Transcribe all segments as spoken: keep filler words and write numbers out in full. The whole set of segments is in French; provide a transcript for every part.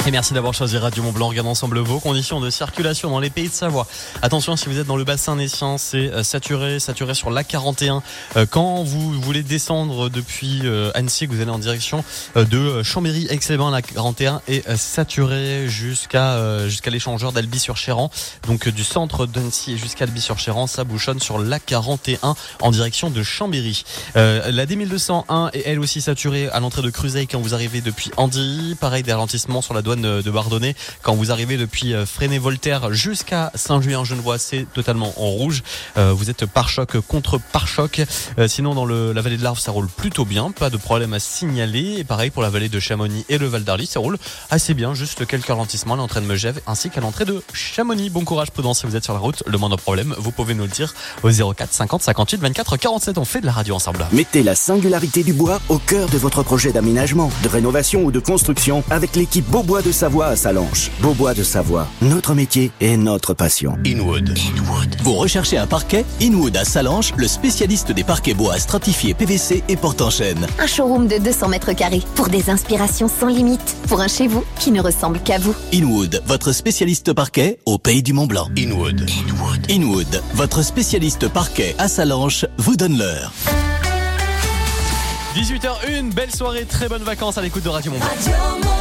Et merci d'avoir choisi Radio Mont Blanc. Regarde ensemble vos conditions de circulation dans les pays de Savoie. Attention, si vous êtes dans le bassin naissien, c'est saturé, saturé sur l'A quarante et un. Quand vous voulez descendre depuis Annecy, que vous allez en direction de Chambéry, Aix-les-Bains, l'A quarante et un est saturé jusqu'à jusqu'à l'échangeur d'Albi-sur-Chéran. Donc du centre d'Annecy jusqu'à Albi-sur-Chéran, ça bouchonne sur l'A quarante et un en direction de Chambéry. Euh, la D mille deux cent un est elle aussi saturée à l'entrée de Cruzeil quand vous arrivez depuis Andy. Pareil, des ralentissements sur la douane de Bardonnay quand vous arrivez depuis Fresnay-Voltaire jusqu'à Saint-Julien-Genevois, c'est totalement en rouge. Euh, vous êtes pare-choc contre pare-choc. Euh, sinon dans le, la vallée de l'Arve ça roule plutôt bien, pas de problème à signaler. Et pareil pour la vallée de Chamonix et le Val d'Arly, ça roule assez bien, juste quelques ralentissements à l'entrée de Megève ainsi qu'à l'entrée de Chamonix. Bon courage, prudence si vous êtes sur la route. Le moindre problème, vous pouvez nous le dire au zéro quatre cinquante cinquante-huit vingt-quatre quarante-sept. On fait de la radio ensemble. Mettez la singularité du bois au cœur de votre projet d'aménagement, de rénovation ou de construction avec l'équipe Beaubois de Savoie à Sallanches. Beaubois de Savoie, notre métier et notre passion. Inwood. Inwood. Vous recherchez un parquet? Inwood à Sallanches, le spécialiste des parquets bois stratifiés P V C et porte-en-chêne. Un showroom de deux cents mètres carrés pour des inspirations sans limite. Pour un chez vous qui ne ressemble qu'à vous. Inwood, votre spécialiste parquet au pays du Mont Blanc. Inwood. Inwood. Inwood, votre spécialiste parquet à Sallanches, vous donne l'heure. dix-huit heures une, belle soirée, très bonnes vacances à l'écoute de Radio Mont Blanc. Radio Mont Blanc.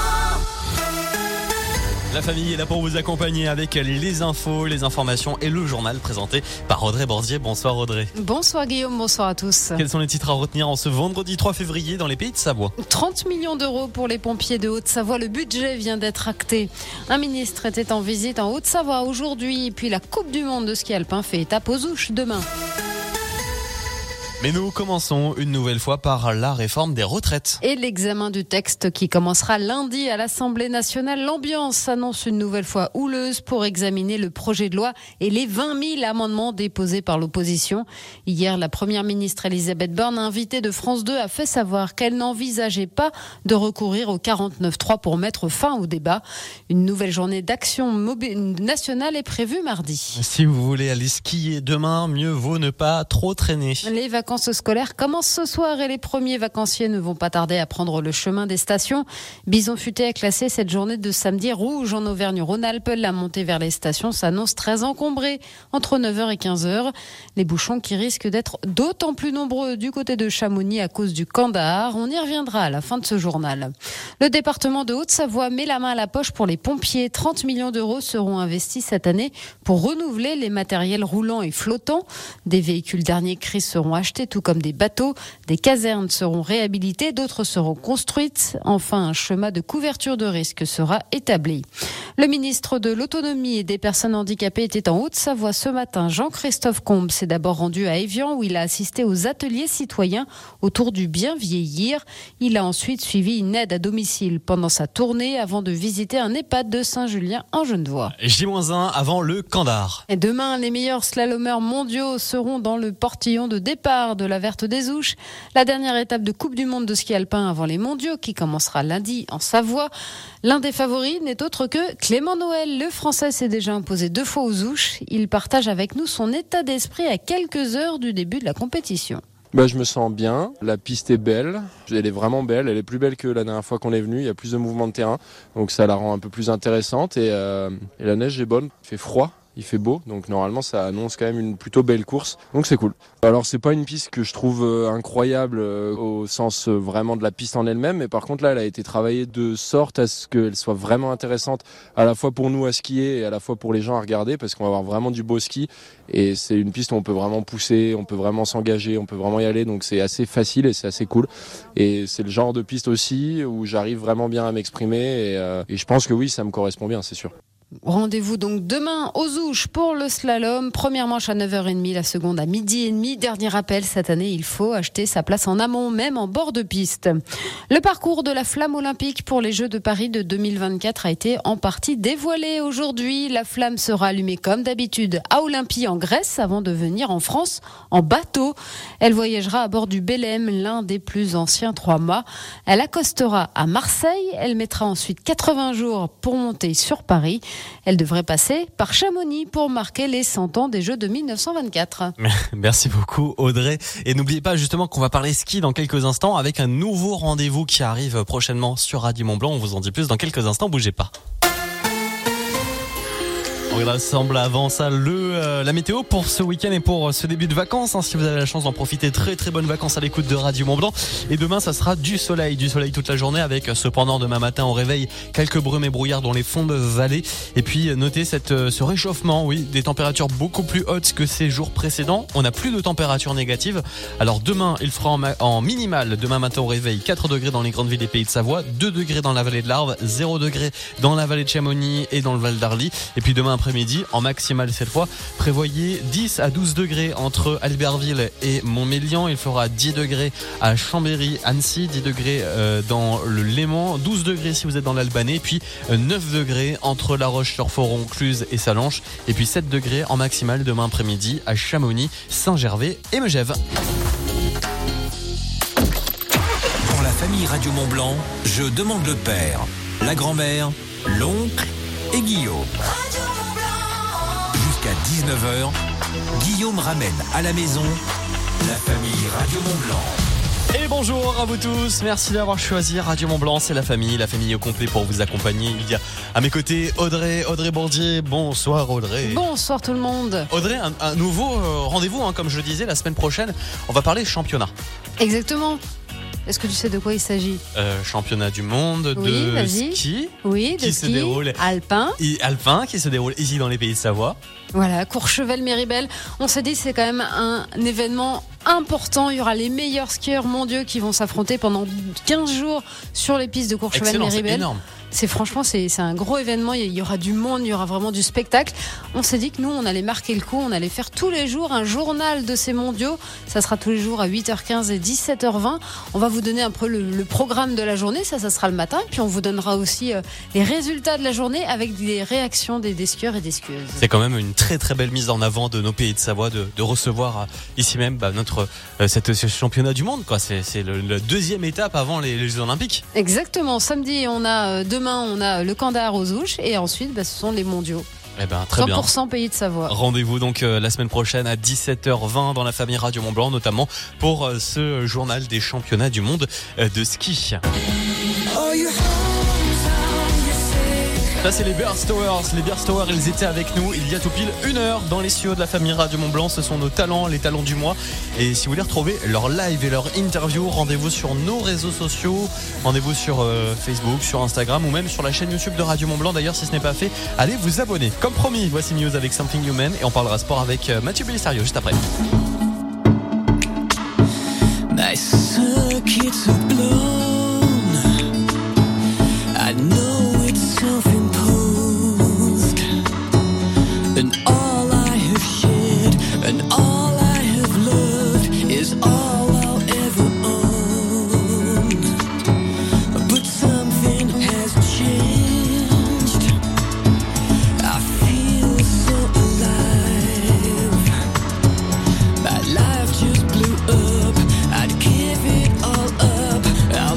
La famille est là pour vous accompagner avec les infos, les informations et le journal présenté par Audrey Bordier. Bonsoir Audrey. Bonsoir Guillaume, bonsoir à tous. Quels sont les titres à retenir en ce vendredi trois février dans les pays de Savoie? trente millions d'euros pour les pompiers de Haute-Savoie. Le budget vient d'être acté. Un ministre était en visite en Haute-Savoie aujourd'hui. Puis la Coupe du Monde de ski alpin fait étape aux Ouches demain. Mais nous commençons une nouvelle fois par la réforme des retraites. Et l'examen du texte qui commencera lundi à l'Assemblée nationale. L'ambiance s'annonce une nouvelle fois houleuse pour examiner le projet de loi et les vingt mille amendements déposés par l'opposition. Hier, la première ministre Elisabeth Borne, invitée de France deux, a fait savoir qu'elle n'envisageait pas de recourir au quarante-neuf trois pour mettre fin au débat. Une nouvelle journée d'action nationale est prévue mardi. Si vous voulez aller skier demain, mieux vaut ne pas trop traîner. Les vacances Les vacances scolaires commencent ce soir et les premiers vacanciers ne vont pas tarder à prendre le chemin des stations. Bison Futé a classé cette journée de samedi rouge en Auvergne-Rhône-Alpes. La montée vers les stations s'annonce très encombrée entre neuf heures et quinze heures. Les bouchons qui risquent d'être d'autant plus nombreux du côté de Chamonix à cause du Kandahar. On y reviendra à la fin de ce journal. Le département de Haute-Savoie met la main à la poche pour les pompiers. trente millions d'euros seront investis cette année pour renouveler les matériels roulants et flottants. Des véhicules dernier cri seront achetés, tout comme des bateaux. Des casernes seront réhabilitées, d'autres seront construites. Enfin, un schéma de couverture de risque sera établi. Le ministre de l'Autonomie et des Personnes handicapées était en Haute-Savoie ce matin. Jean-Christophe Combe s'est d'abord rendu à Évian où il a assisté aux ateliers citoyens autour du bien vieillir. Il a ensuite suivi une aide à domicile pendant sa tournée avant de visiter un EHPAD de Saint-Julien en Genevois. J un avant le Kandahar. Et demain, les meilleurs slalomeurs mondiaux seront dans le portillon de départ de la Verte des Ouches. La dernière étape de Coupe du Monde de ski alpin avant les mondiaux qui commencera lundi en Savoie. L'un des favoris n'est autre que Clément Noël. Le Français s'est déjà imposé deux fois aux Ouches. Il partage avec nous son état d'esprit à quelques heures du début de la compétition. Bah, je me sens bien, la piste est belle, elle est vraiment belle, elle est plus belle que la dernière fois qu'on est venu, il y a plus de mouvement de terrain, donc ça la rend un peu plus intéressante et, euh, et la neige est bonne, il fait froid. Il fait beau, donc normalement ça annonce quand même une plutôt belle course, donc c'est cool. Alors c'est pas une piste que je trouve euh, incroyable euh, au sens euh, vraiment de la piste en elle-même, mais par contre là elle a été travaillée de sorte à ce qu'elle soit vraiment intéressante à la fois pour nous à skier et à la fois pour les gens à regarder, parce qu'on va avoir vraiment du beau ski et c'est une piste où on peut vraiment pousser, on peut vraiment s'engager, on peut vraiment y aller, donc c'est assez facile et c'est assez cool. Et c'est le genre de piste aussi où j'arrive vraiment bien à m'exprimer et, euh, et je pense que oui, ça me correspond bien, c'est sûr. Rendez-vous donc demain aux Ouches pour le slalom. Première manche à neuf heures trente, la seconde à midi et demi. Dernier rappel, cette année, il faut acheter sa place en amont, même en bord de piste. Le parcours de la flamme olympique pour les Jeux de Paris de deux mille vingt-quatre a été en partie dévoilé aujourd'hui. La flamme sera allumée comme d'habitude à Olympie en Grèce avant de venir en France en bateau. Elle voyagera à bord du Belém, l'un des plus anciens trois-mâts. Elle accostera à Marseille. Elle mettra ensuite quatre-vingts jours pour monter sur Paris. Elle devrait passer par Chamonix pour marquer les cent ans des Jeux de dix-neuf cent vingt-quatre. Merci beaucoup Audrey. Et n'oubliez pas justement qu'on va parler ski dans quelques instants avec un nouveau rendez-vous qui arrive prochainement sur Radio Mont-Blanc. On vous en dit plus dans quelques instants, bougez pas. On rassemble avant ça le euh, la météo pour ce week-end et pour ce début de vacances. Hein, si vous avez la chance d'en profiter, très très bonnes vacances à l'écoute de Radio Mont-Blanc. Et demain, ça sera du soleil, du soleil toute la journée avec cependant demain matin au réveil quelques brumes et brouillards dans les fonds de vallée. Et puis notez cette euh, ce réchauffement, oui, des températures beaucoup plus hautes que ces jours précédents. On n'a plus de températures négatives. Alors demain, il fera en, ma- en minimal demain matin au réveil quatre degrés dans les grandes villes des Pays de Savoie, deux degrés dans la vallée de l'Arve, zéro degré dans la vallée de Chamonix et dans le Val d'Arly. Et puis demain après-midi, en maximal cette fois, prévoyez dix à douze degrés entre Albertville et Montmélian. Il fera dix degrés à Chambéry, Annecy, dix degrés euh, dans le Léman, douze degrés si vous êtes dans l'Albanais, et puis euh, neuf degrés entre La Roche-sur-Foron, Cluse et Sallanches, et puis sept degrés en maximal demain après-midi à Chamonix, Saint-Gervais et Megève. Pour la famille Radio Mont-Blanc, je demande le père, la grand-mère, l'oncle et Guillaume. Jusqu'à dix-neuf heures, Guillaume ramène à la maison la famille Radio Mont-Blanc. Et bonjour à vous tous, merci d'avoir choisi Radio Mont-Blanc, c'est la famille, la famille au complet pour vous accompagner. Il y a à mes côtés Audrey, Audrey Bourdier. Bonsoir Audrey. Bonsoir tout le monde. Audrey, un, un nouveau euh, rendez-vous, hein, comme je le disais, la semaine prochaine, on va parler championnat. Exactement. Est-ce que tu sais de quoi il s'agit ? Euh, championnat du monde Oui, de vas-y. ski. Oui, de qui ski se déroule alpin. Et alpin qui se déroule ici dans les Pays de Savoie. Voilà, Courchevel-Méribel. On s'est dit c'est quand même un événement important. Il y aura les meilleurs skieurs mondiaux qui vont s'affronter pendant quinze jours sur les pistes de Excellent, c'est Courchevel-Méribel. énorme. C'est franchement, c'est, c'est un gros événement. Il y aura du monde, il y aura vraiment du spectacle. On s'est dit que nous, on allait marquer le coup. On allait faire tous les jours un journal de ces mondiaux. Ça sera tous les jours à huit heures quinze et dix-sept heures vingt. On va vous donner un peu le, le programme de la journée. Ça, ça sera le matin. Puis on vous donnera aussi euh, les résultats de la journée avec des réactions des, des skieurs et des skieuses. C'est quand même une très très belle mise en avant de nos Pays de Savoie de, de recevoir euh, ici même bah, notre euh, cette, ce championnat du monde. Quoi. C'est, c'est le, la deuxième étape avant les, les Jeux Olympiques. Exactement. Samedi, on a euh, demain, on a le Kandahar aux Ouches et ensuite, bah, ce sont les mondiaux. Eh ben, très cent bien. pour cent Pays de Savoie. Rendez-vous donc euh, la semaine prochaine à dix-sept heures vingt dans la famille Radio Mont-Blanc, notamment pour euh, ce journal des championnats du monde euh, de ski. Là c'est les Bears Towers, les Bears Towers ils étaient avec nous il y a tout pile une heure dans les studios de la famille Radio Mont-Blanc. Ce sont nos talents, les talents du mois. Et si vous voulez retrouver leur live et leur interview, rendez-vous sur nos réseaux sociaux, rendez-vous sur euh, Facebook, sur Instagram ou même sur la chaîne YouTube de Radio Mont-Blanc. D'ailleurs si ce n'est pas fait, allez vous abonner. Comme promis, voici Muse avec Something Human et on parlera sport avec euh, Mathieu Bellisario juste après. Nice circuits are blown. I know it's self-imposed, and all I have shared and all I have loved is all I'll ever own. But something has changed. I feel so alive. My life just blew up. I'd give it all up. I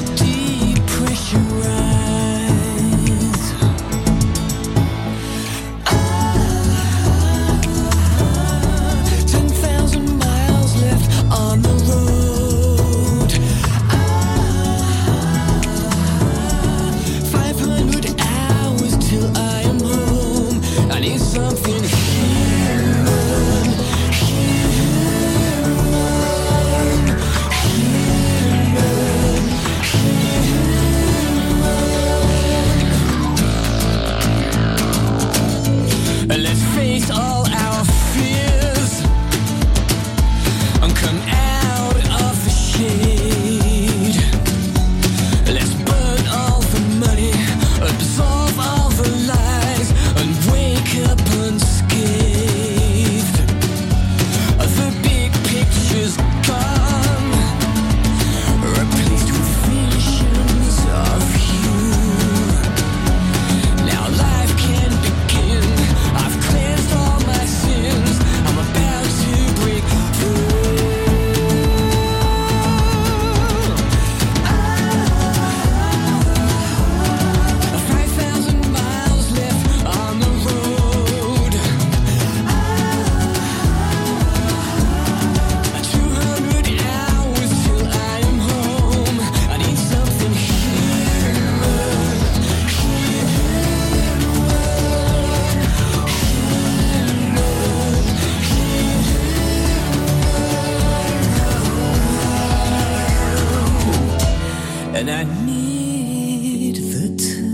and I need the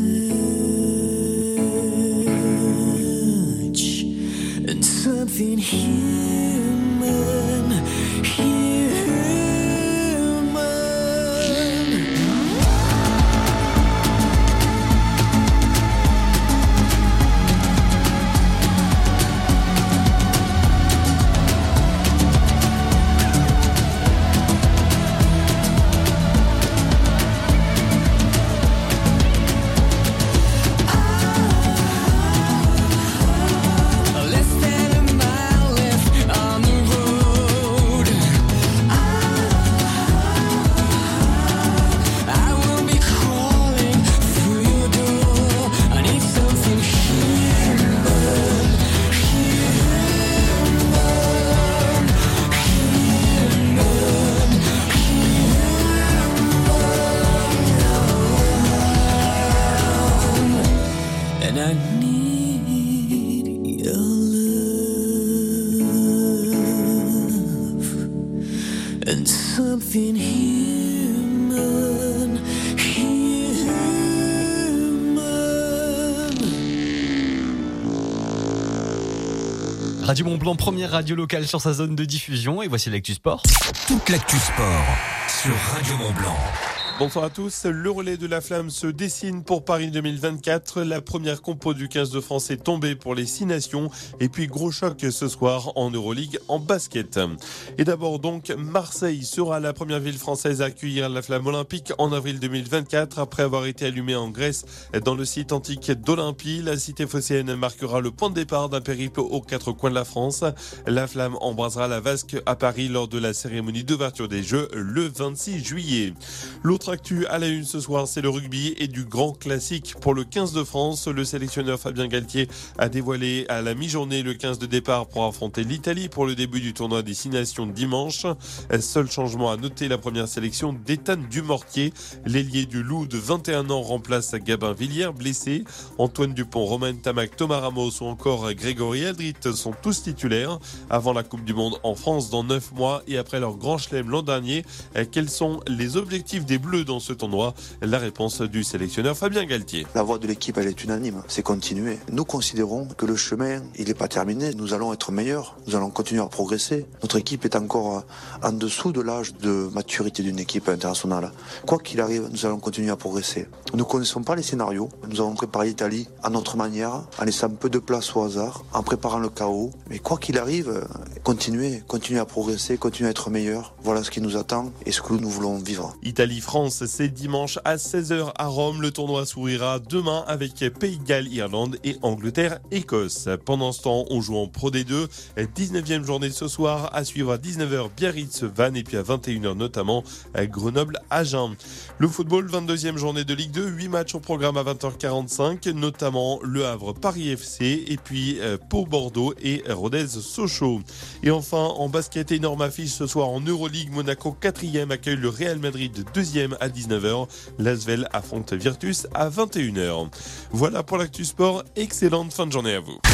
touch and something human, human. Less than a mile left on the road. I will be crawling through your door. I need something human, human, and I need your love and something human, human. Radio Mont-Blanc, première radio locale sur sa zone de diffusion. Et voici l'actu sport. Toute l'actu sport sur Radio Mont-Blanc. Bonsoir à tous. Le relais de la flamme se dessine pour Paris deux mille vingt-quatre. La première compo du quinze de France est tombée pour les six nations. Et puis gros choc ce soir en Euroleague en basket. Et d'abord donc, Marseille sera la première ville française à accueillir la flamme olympique en avril deux mille vingt-quatre. Après avoir été allumée en Grèce dans le site antique d'Olympie, la cité phocéenne marquera le point de départ d'un périple aux quatre coins de la France. La flamme embrasera la vasque à Paris lors de la cérémonie d'ouverture des Jeux le vingt-six juillet. L'autre actu à la une ce soir, c'est le rugby et du grand classique pour le quinze de France. Le sélectionneur Fabien Galtier a dévoilé à la mi-journée le quinze de départ pour affronter l'Italie pour le début du tournoi des six nations dimanche. Seul changement à noter, la première sélection d'Ethan Dumortier. L'ailier du Loup de vingt et un ans remplace Gabin Villiers, blessé. Antoine Dupont, Romain Tamac, Thomas Ramos ou encore Grégory Aldrit sont tous titulaires. Avant la Coupe du Monde en France dans neuf mois et après leur grand chelem l'an dernier, quels sont les objectifs des Bleus dans ce tournoi? La réponse du sélectionneur Fabien Galtier. La voix de l'équipe, elle est unanime, c'est continuer. Nous considérons que le chemin, il n'est pas terminé. Nous allons être meilleurs, nous allons continuer à progresser. Notre équipe est encore en dessous de l'âge de maturité d'une équipe internationale. Quoi qu'il arrive, nous allons continuer à progresser. Nous ne connaissons pas les scénarios. Nous avons préparé l'Italie à notre manière, en laissant peu de place au hasard, en préparant le chaos. Mais quoi qu'il arrive, continuer, continuer à progresser, continuer à être meilleurs. Voilà ce qui nous attend et ce que nous voulons vivre. Italie-France, c'est dimanche à seize heures à Rome. Le tournoi s'ouvrira demain avec Pays de Galles, Irlande et Angleterre, Écosse. Pendant ce temps, on joue en Pro D deux. dix-neuvième journée ce soir, à suivre à dix-neuf heures Biarritz-Vannes et puis à vingt et une heures notamment à Grenoble-Agen. Le football, vingt-deuxième journée de Ligue deux, huit matchs au programme à vingt heures quarante-cinq, notamment Le Havre Paris F C et puis Pau-Bordeaux et Rodez-Sochaux. Et enfin, en basket, énorme affiche ce soir en Euroleague. Monaco quatrième accueille le Real Madrid deuxième à dix-neuf heures. L'Asvel affronte Virtus à vingt et une heures. Voilà pour l'actu sport. Excellente fin de journée à vous.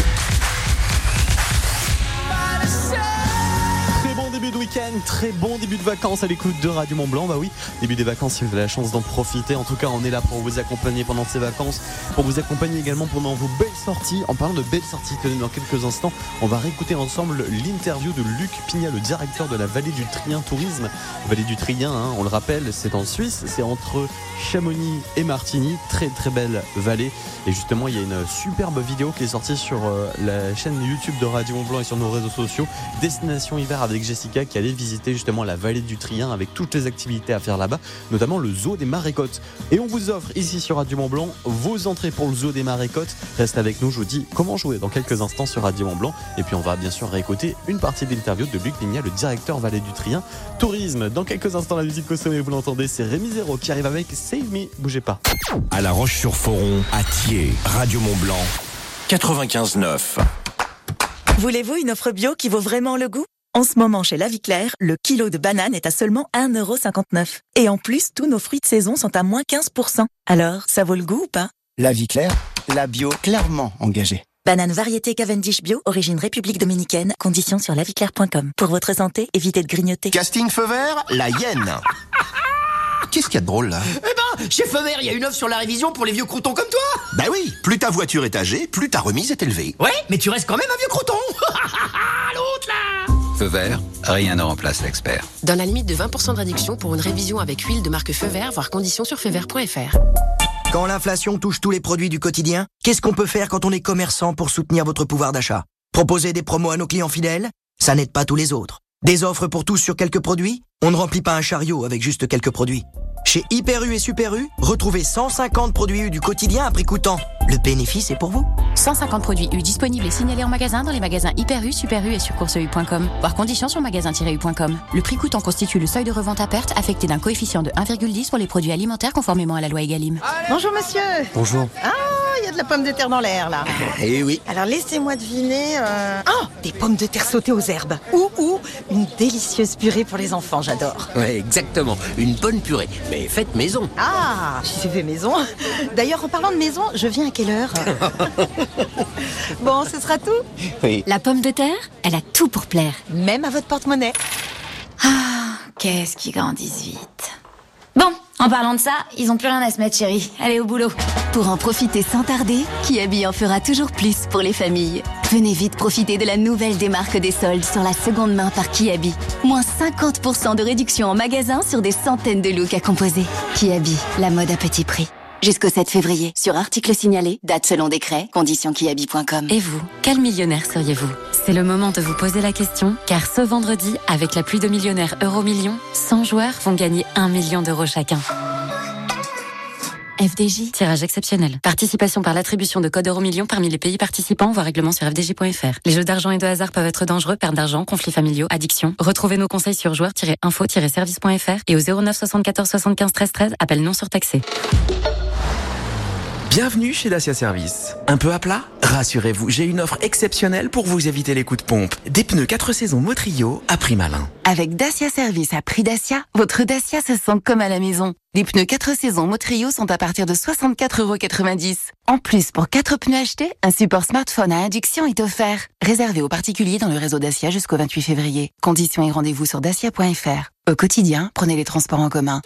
Très bon début de week-end, très bon début de vacances à l'écoute de Radio Mont-Blanc. Bah oui, début des vacances, si vous avez la chance d'en profiter. En tout cas, on est là pour vous accompagner pendant ces vacances, pour vous accompagner également pendant vos belles sorties. En parlant de belles sorties, tenez, dans quelques instants, on va réécouter ensemble l'interview de Luc Pignat, le directeur de la Vallée du Trien Tourisme. Vallée du Trien, hein, on le rappelle, c'est en Suisse, c'est entre Chamonix et Martigny, très très belle vallée. Et justement, il y a une superbe vidéo qui est sortie sur euh, la chaîne YouTube de Radio Mont-Blanc et sur nos réseaux sociaux. Destination hiver avec Jessica qui allait visiter justement la Vallée du Trien avec toutes les activités à faire là-bas, notamment le zoo des Marécottes. Et on vous offre ici sur Radio Mont-Blanc vos entrées pour le zoo des Marécottes. Reste avec nous, je vous dis comment jouer dans quelques instants sur Radio Mont-Blanc. Et puis on va bien sûr réécouter une partie de l'interview de Luc Pignat, le directeur Vallée du Trien Tourisme. Dans quelques instants, la musique au sommet, vous l'entendez, c'est Rémi Zéro qui arrive avec Save Me. Bougez pas. À La Roche-sur-Foron, à Thiers, Radio Mont-Blanc, quatre-vingt-quinze neuf. Voulez-vous une offre bio qui vaut vraiment le goût ? En ce moment, chez La Vie Claire, le kilo de banane est à seulement un euro cinquante-neuf. Et en plus, tous nos fruits de saison sont à moins quinze pour cent. Alors, ça vaut le goût ou pas ? La Vie Claire, la bio clairement engagée. Banane variété Cavendish bio, origine République Dominicaine, conditions sur la vie claire point com. Pour votre santé, évitez de grignoter. Casting feu vert, la hyène. Qu'est-ce qu'il y a de drôle là? Eh ben, chez Feu Vert, il y a une offre sur la révision pour les vieux croutons comme toi. Bah oui, plus ta voiture est âgée, plus ta remise est élevée. Ouais, mais tu restes quand même un vieux crouton. L'autre là. Feu Vert, rien ne remplace l'expert. Dans la limite de vingt pour cent de réduction pour une révision avec huile de marque Feu Vert, voire conditions sur feuvert point f r. Quand l'inflation touche tous les produits du quotidien, qu'est-ce qu'on peut faire quand on est commerçant pour soutenir votre pouvoir d'achat? Proposer des promos à nos clients fidèles? Ça n'aide pas tous les autres. Des offres pour tous sur quelques produits? On ne remplit pas un chariot avec juste quelques produits. Chez Hyper U et Super U, retrouvez cent cinquante produits U du quotidien à prix coûtant. Le bénéfice est pour vous. cent cinquante produits U disponibles et signalés en magasin dans les magasins Hyper U, Super U et sur course u point com. Voir conditions sur magasin tiret u point com. Le prix coûtant constitue le seuil de revente à perte affecté d'un coefficient de un virgule dix pour les produits alimentaires conformément à la loi Egalim. Bonjour monsieur. Bonjour. Ah, il y a de la pomme de terre dans l'air là. Eh oui. Alors laissez-moi deviner. Euh... Oh, des pommes de terre sautées aux herbes. Ou ou une délicieuse purée pour les enfants, j'adore. Ouais, exactement. Une bonne purée, mais faite maison. Ah, j'y fait maison. D'ailleurs, en parlant de maison, je viens à quelle heure? Bon, ce sera tout. Oui. La pomme de terre, elle a tout pour plaire. Même à votre porte-monnaie. Ah, qu'est-ce qui grandissent vite. Bon, en parlant de ça, ils ont plus rien à se mettre, chérie. Allez au boulot. Pour en profiter sans tarder, Kiabi en fera toujours plus pour les familles. Venez vite profiter de la nouvelle démarque des soldes sur la seconde main par Kiabi. Moins cinquante pour cent de réduction en magasin sur des centaines de looks à composer. Kiabi, la mode à petit prix. Jusqu'au sept février, sur article signalé, date selon décret, conditions kiabi point com. Et vous, quel millionnaire seriez-vous? C'est le moment de vous poser la question, car ce vendredi, avec la pluie de millionnaires Euro-Millions, cent joueurs vont gagner un million d'euros chacun. F D J. Tirage exceptionnel. Participation par l'attribution de codes Euro-Millions parmi les pays participants, voire règlement sur f d j point f r. Les jeux d'argent et de hasard peuvent être dangereux, perte d'argent, conflits familiaux, addiction. Retrouvez nos conseils sur joueurs tiret info tiret service point f r et au zéro neuf soixante-quatorze soixante-quinze treize treize, appel non surtaxé. Bienvenue chez Dacia Service. Un peu à plat? Rassurez-vous, j'ai une offre exceptionnelle pour vous éviter les coups de pompe. Des pneus quatre saisons Motrio à prix malin. Avec Dacia Service à prix Dacia, votre Dacia se sent comme à la maison. Les pneus quatre saisons Motrio sont à partir de soixante-quatre euros quatre-vingt-dix. En plus, pour quatre pneus achetés, un support smartphone à induction est offert. Réservé aux particuliers dans le réseau Dacia jusqu'au vingt-huit février. Conditions et rendez-vous sur dacia point f r. Au quotidien, prenez les transports en commun.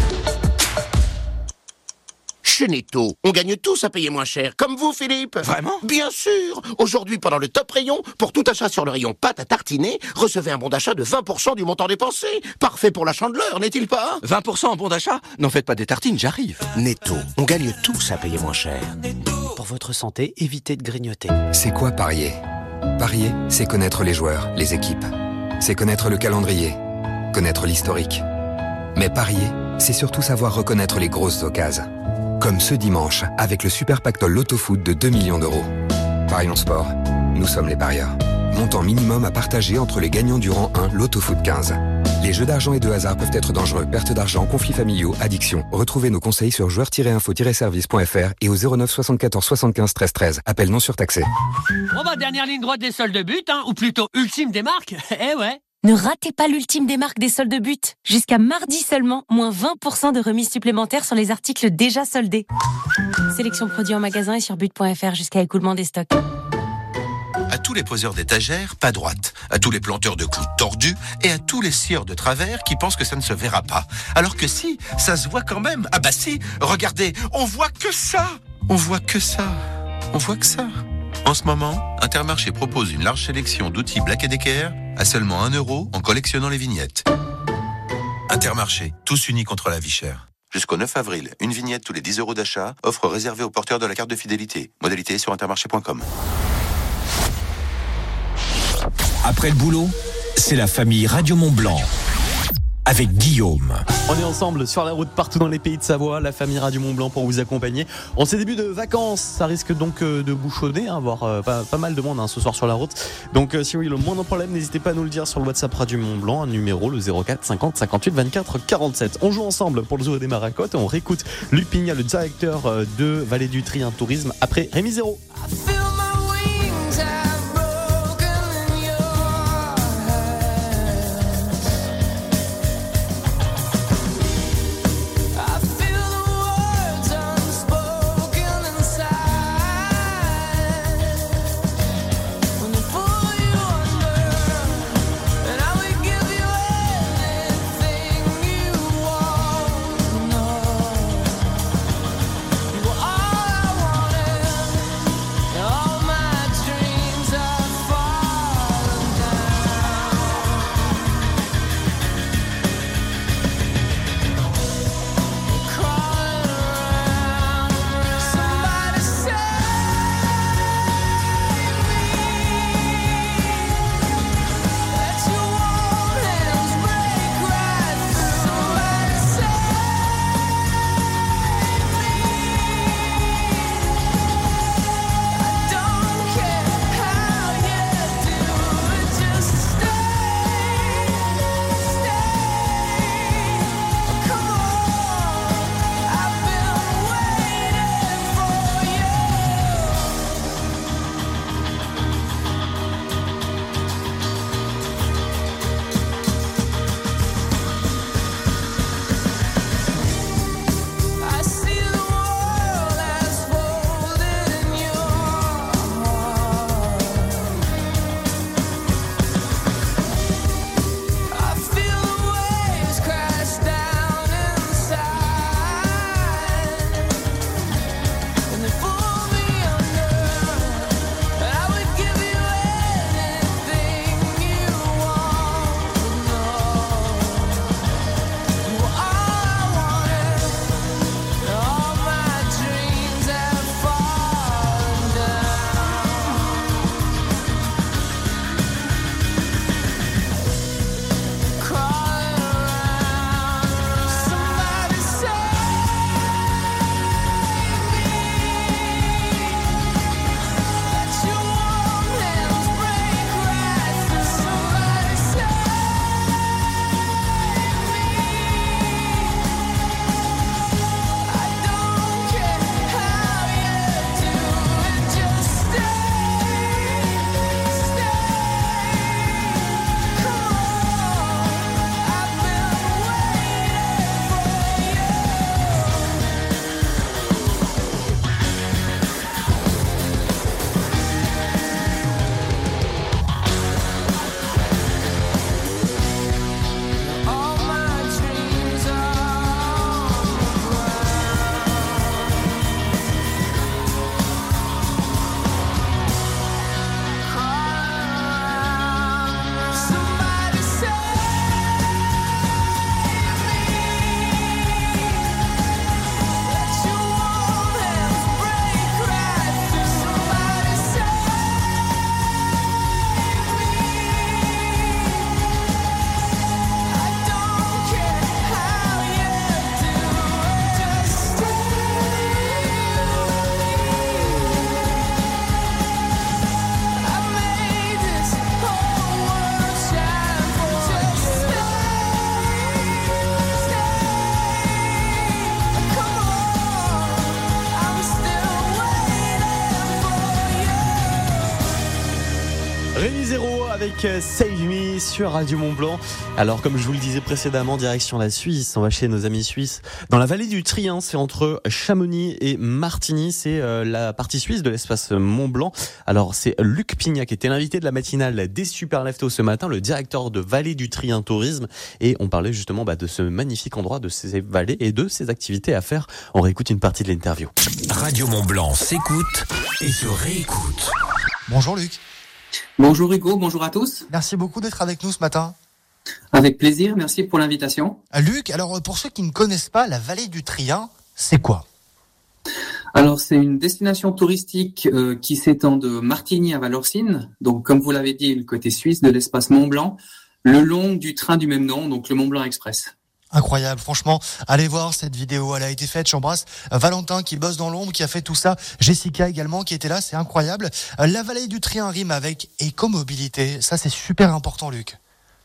Chez Netto, on gagne tous à payer moins cher. Comme vous, Philippe. Vraiment? Bien sûr. Aujourd'hui, pendant le top rayon, pour tout achat sur le rayon pâte à tartiner, recevez un bon d'achat de vingt pour cent du montant dépensé. Parfait pour la Chandeleur, n'est-il pas? vingt pour cent en bon d'achat? N'en faites pas des tartines, j'arrive. Netto, on gagne tous à payer moins cher. Pour votre santé, évitez de grignoter. C'est quoi parier? Parier, c'est connaître les joueurs, les équipes. C'est connaître le calendrier, connaître l'historique. Mais parier, c'est surtout savoir reconnaître les grosses occasions. Comme ce dimanche, avec le Super Pactole Loto Foot de deux millions d'euros. Parions sport, nous sommes les parieurs. Montant minimum à partager entre les gagnants du rang un Loto Foot quinze. Les jeux d'argent et de hasard peuvent être dangereux. Perte d'argent, conflits familiaux, addiction. Retrouvez nos conseils sur joueurs tiret info tiret service point f r et au zéro neuf soixante-quatorze soixante-quinze treize treize. Appel non surtaxé. Bon bah, dernière ligne droite des soldes de but, hein, ou plutôt ultime des marques. Eh ouais. Ne ratez pas l'ultime des marques des soldes but. Jusqu'à mardi seulement, moins vingt pour cent de remise supplémentaire sur les articles déjà soldés. Sélection produits en magasin et sur but point f r jusqu'à écoulement des stocks. À tous les poseurs d'étagères, pas droite. À tous les planteurs de clous tordus et à tous les scieurs de travers qui pensent que ça ne se verra pas. Alors que si, ça se voit quand même. Ah bah si, regardez, on voit que ça. On voit que ça. On voit que ça. En ce moment, Intermarché propose une large sélection d'outils Black Decker à seulement un euro en collectionnant les vignettes. Intermarché, tous unis contre la vie chère. Jusqu'au neuf avril, une vignette tous les dix euros d'achat, offre réservée aux porteurs de la carte de fidélité. Modalité sur intermarché point com. Après le boulot, c'est la famille Radio Mont-Blanc. Avec Guillaume. On est ensemble sur la route partout dans les pays de Savoie, la famille Radio Mont-Blanc pour vous accompagner. En ces débuts de vacances, ça risque donc de bouchonner, hein, avoir euh, pas, pas mal de monde hein, ce soir sur la route. Donc euh, si vous avez le moindre problème, n'hésitez pas à nous le dire sur le WhatsApp Radio Mont-Blanc, un numéro le zéro quatre cinquante cinquante-huit vingt-quatre quarante-sept. On joue ensemble pour le zoo des Maracottes et on réécoute Luc Pignat, le directeur de Vallée du Trien Tourisme, après Rémi Zéro. avec Save Me sur Radio Mont-Blanc. Alors, comme je vous le disais précédemment, direction la Suisse, on va chez nos amis suisses. Dans la vallée du Trien, c'est entre Chamonix et Martigny, c'est euh, la partie suisse de l'espace Mont-Blanc. Alors, c'est Luc Pignat qui était l'invité de la matinale des Super Leftos ce matin, le directeur de Vallée du Trien Tourisme. Et on parlait justement bah, de ce magnifique endroit, de ces vallées et de ces activités à faire. On réécoute une partie de l'interview. Radio Mont-Blanc s'écoute et se réécoute. Bonjour Luc. Bonjour Hugo, bonjour à tous. Merci beaucoup d'être avec nous ce matin. Avec plaisir, merci pour l'invitation. Luc, alors pour ceux qui ne connaissent pas la vallée du Trien, c'est quoi ? Alors c'est une destination touristique euh, qui s'étend de Martigny à Valorcine, donc comme vous l'avez dit, le côté suisse de l'espace Mont-Blanc, le long du train du même nom, donc le Mont-Blanc Express. Incroyable, franchement, allez voir cette vidéo, elle a été faite, j'embrasse Valentin qui bosse dans l'ombre, qui a fait tout ça, Jessica également qui était là, c'est incroyable. La vallée du Trien rime avec écomobilité, ça c'est super important Luc.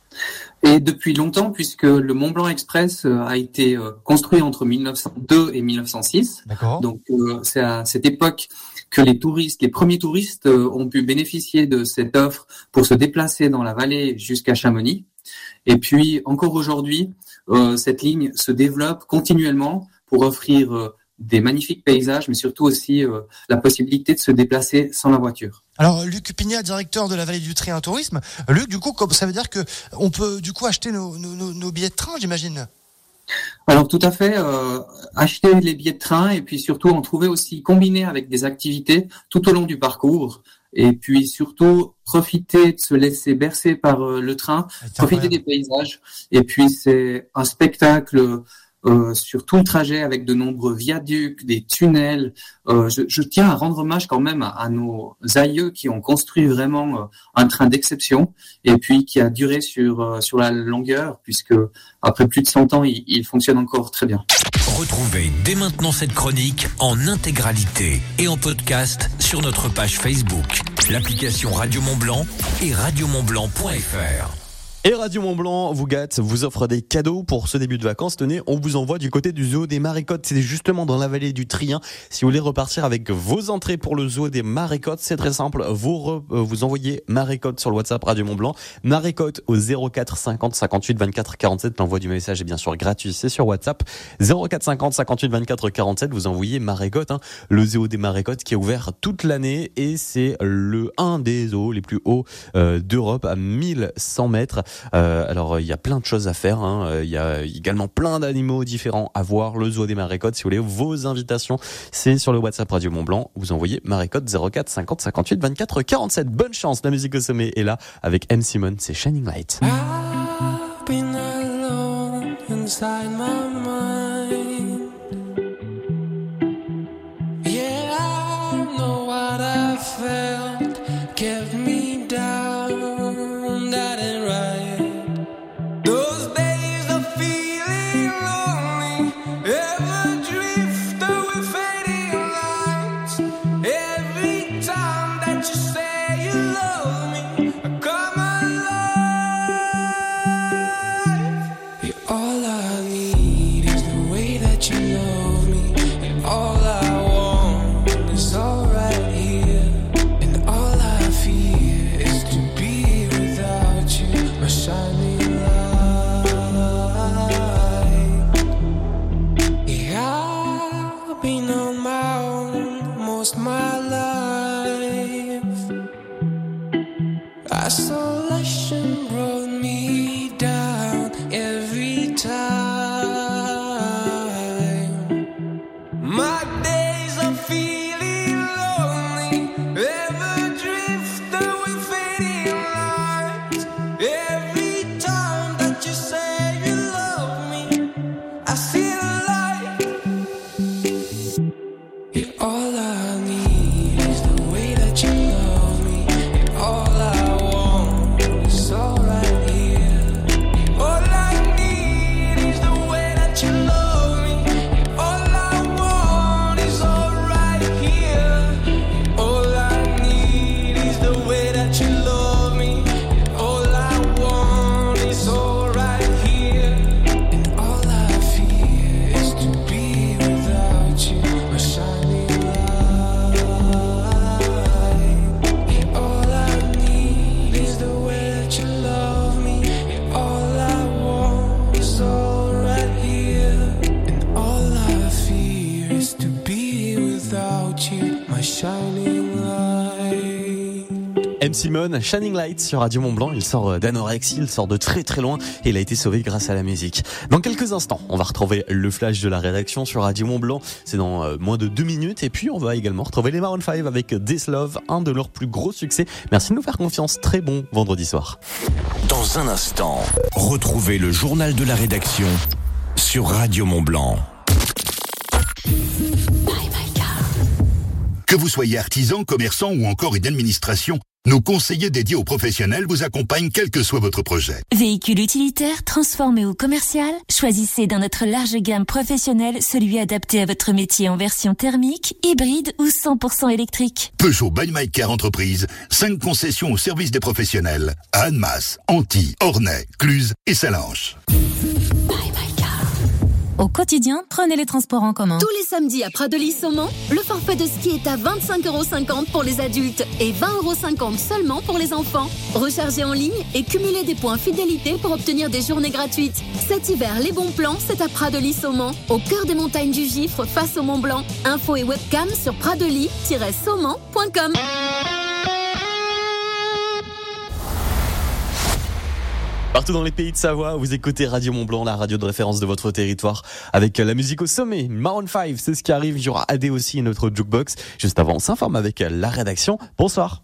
Et depuis longtemps, puisque le Mont-Blanc Express a été construit entre mille neuf cent deux et mille neuf cent six, D'accord. Donc euh, c'est à cette époque que les touristes, les premiers touristes ont pu bénéficier de cette offre pour se déplacer dans la vallée jusqu'à Chamonix. Et puis encore aujourd'hui, Euh, cette ligne se développe continuellement pour offrir euh, des magnifiques paysages, mais surtout aussi euh, la possibilité de se déplacer sans la voiture. Alors Luc Pignat, directeur de la vallée du Trien Tourisme. Luc, du coup, ça veut dire que on peut du coup acheter nos, nos, nos billets de train, j'imagine. Alors tout à fait, euh, acheter les billets de train et puis surtout en trouver aussi combinés avec des activités tout au long du parcours. Et puis surtout profiter de se laisser bercer par euh, le train, profiter des paysages. Et puis c'est un spectacle euh, sur tout le trajet avec de nombreux viaducs, des tunnels. Euh, je, je tiens à rendre hommage quand même à, à nos aïeux qui ont construit vraiment euh, un train d'exception et puis qui a duré sur euh, sur la longueur puisque après plus de cent ans, il, il fonctionne encore très bien. Retrouvez dès maintenant cette chronique en intégralité et en podcast sur notre page Facebook, l'application Radio Mont-Blanc et radio mont blanc point f r. Et Radio Mont-Blanc vous gâte, vous offre des cadeaux pour ce début de vacances. Tenez, on vous envoie du côté du zoo des Marécottes. C'est justement dans la vallée du Trien. Si vous voulez repartir avec vos entrées pour le zoo des Marécottes, c'est très simple. Vous re, euh, vous envoyez Marécotte sur le WhatsApp Radio Mont-Blanc. Marécotte au zéro quatre cinquante cinquante-huit vingt-quatre quarante-sept. L'envoi du message est bien sûr gratuit. C'est sur WhatsApp. zéro quatre cinquante cinquante-huit vingt-quatre quarante-sept. Vous envoyez Marécotte, hein, le zoo des Marécottes qui est ouvert toute l'année et c'est le un des zoos les plus hauts euh, d'Europe à mille cent mètres. Euh, alors il y a plein de choses à faire, hein. Il y a également plein d'animaux différents à voir, le zoo des Marécottes. Si vous voulez vos invitations, c'est sur le WhatsApp Radio Mont-Blanc, vous envoyez Marécotte zéro quatre cinquante cinquante-huit vingt-quatre quarante-sept. Bonne chance, la musique au sommet est là avec M. Simon, c'est Shining Light. I've been alone inside my mind. Yeah, I know what I felt kept me down, that ain't right. Those days of feeling lonely, ever drift away fading lights. Every time that you say you love me, I come alive. Yeah, all I need is the way that you love me, and all I want is all right here, and all I fear is to be without you, my shining light. Yeah, I've been on my own most my life. Isolation brought me down every time. My days of feeling lonely, ever drift away fading lights. Every time that you say you love me, I see the light. Yeah, all I need is the way that you love me, and all I want is all right here. All I need is the way that you love me, and all I want is all right here. All I need is the way that you love me, and all I want is all right here. And all I fear is to be without you, my shining light. my shining light. M. Simone, Shining Light sur Radio Mont-Blanc. Il sort d'anorexie, il sort de très très loin et il a été sauvé grâce à la musique. Dans quelques instants, on va retrouver le flash de la rédaction sur Radio Mont-Blanc. C'est dans euh, moins de deux minutes. Et puis, on va également retrouver les Maroon five avec This Love, un de leurs plus gros succès. Merci de nous faire confiance. Très bon vendredi soir. Dans un instant, retrouvez le journal de la rédaction sur Radio Mont-Blanc. Que vous soyez artisan, commerçant ou encore une administration, nos conseillers dédiés aux professionnels vous accompagnent quel que soit votre projet. Véhicule utilitaire, transformé ou commercial, choisissez dans notre large gamme professionnelle celui adapté à votre métier en version thermique, hybride ou cent pour cent électrique. Peugeot by My Car Entreprise, cinq concessions au service des professionnels à Annemasse, Antilles, Ornay, Cluse et Salanches. Au quotidien, prenez les transports en commun. Tous les samedis à Pradelis-Saumont, le forfait de ski est à vingt-cinq euros cinquante pour les adultes et vingt euros cinquante seulement pour les enfants. Rechargez en ligne et cumulez des points fidélité pour obtenir des journées gratuites. Cet hiver, les bons plans, c'est à Pradelis-Saumont, au cœur des montagnes du Gifre, face au Mont Blanc. Info et webcam sur pradelis tiret saumont point com. Partout dans les pays de Savoie, vous écoutez Radio Mont-Blanc, la radio de référence de votre territoire, avec la musique au sommet. Maroon five, c'est ce qui arrive. Il y aura A D aussi et notre jukebox. Juste avant, on s'informe avec la rédaction. Bonsoir.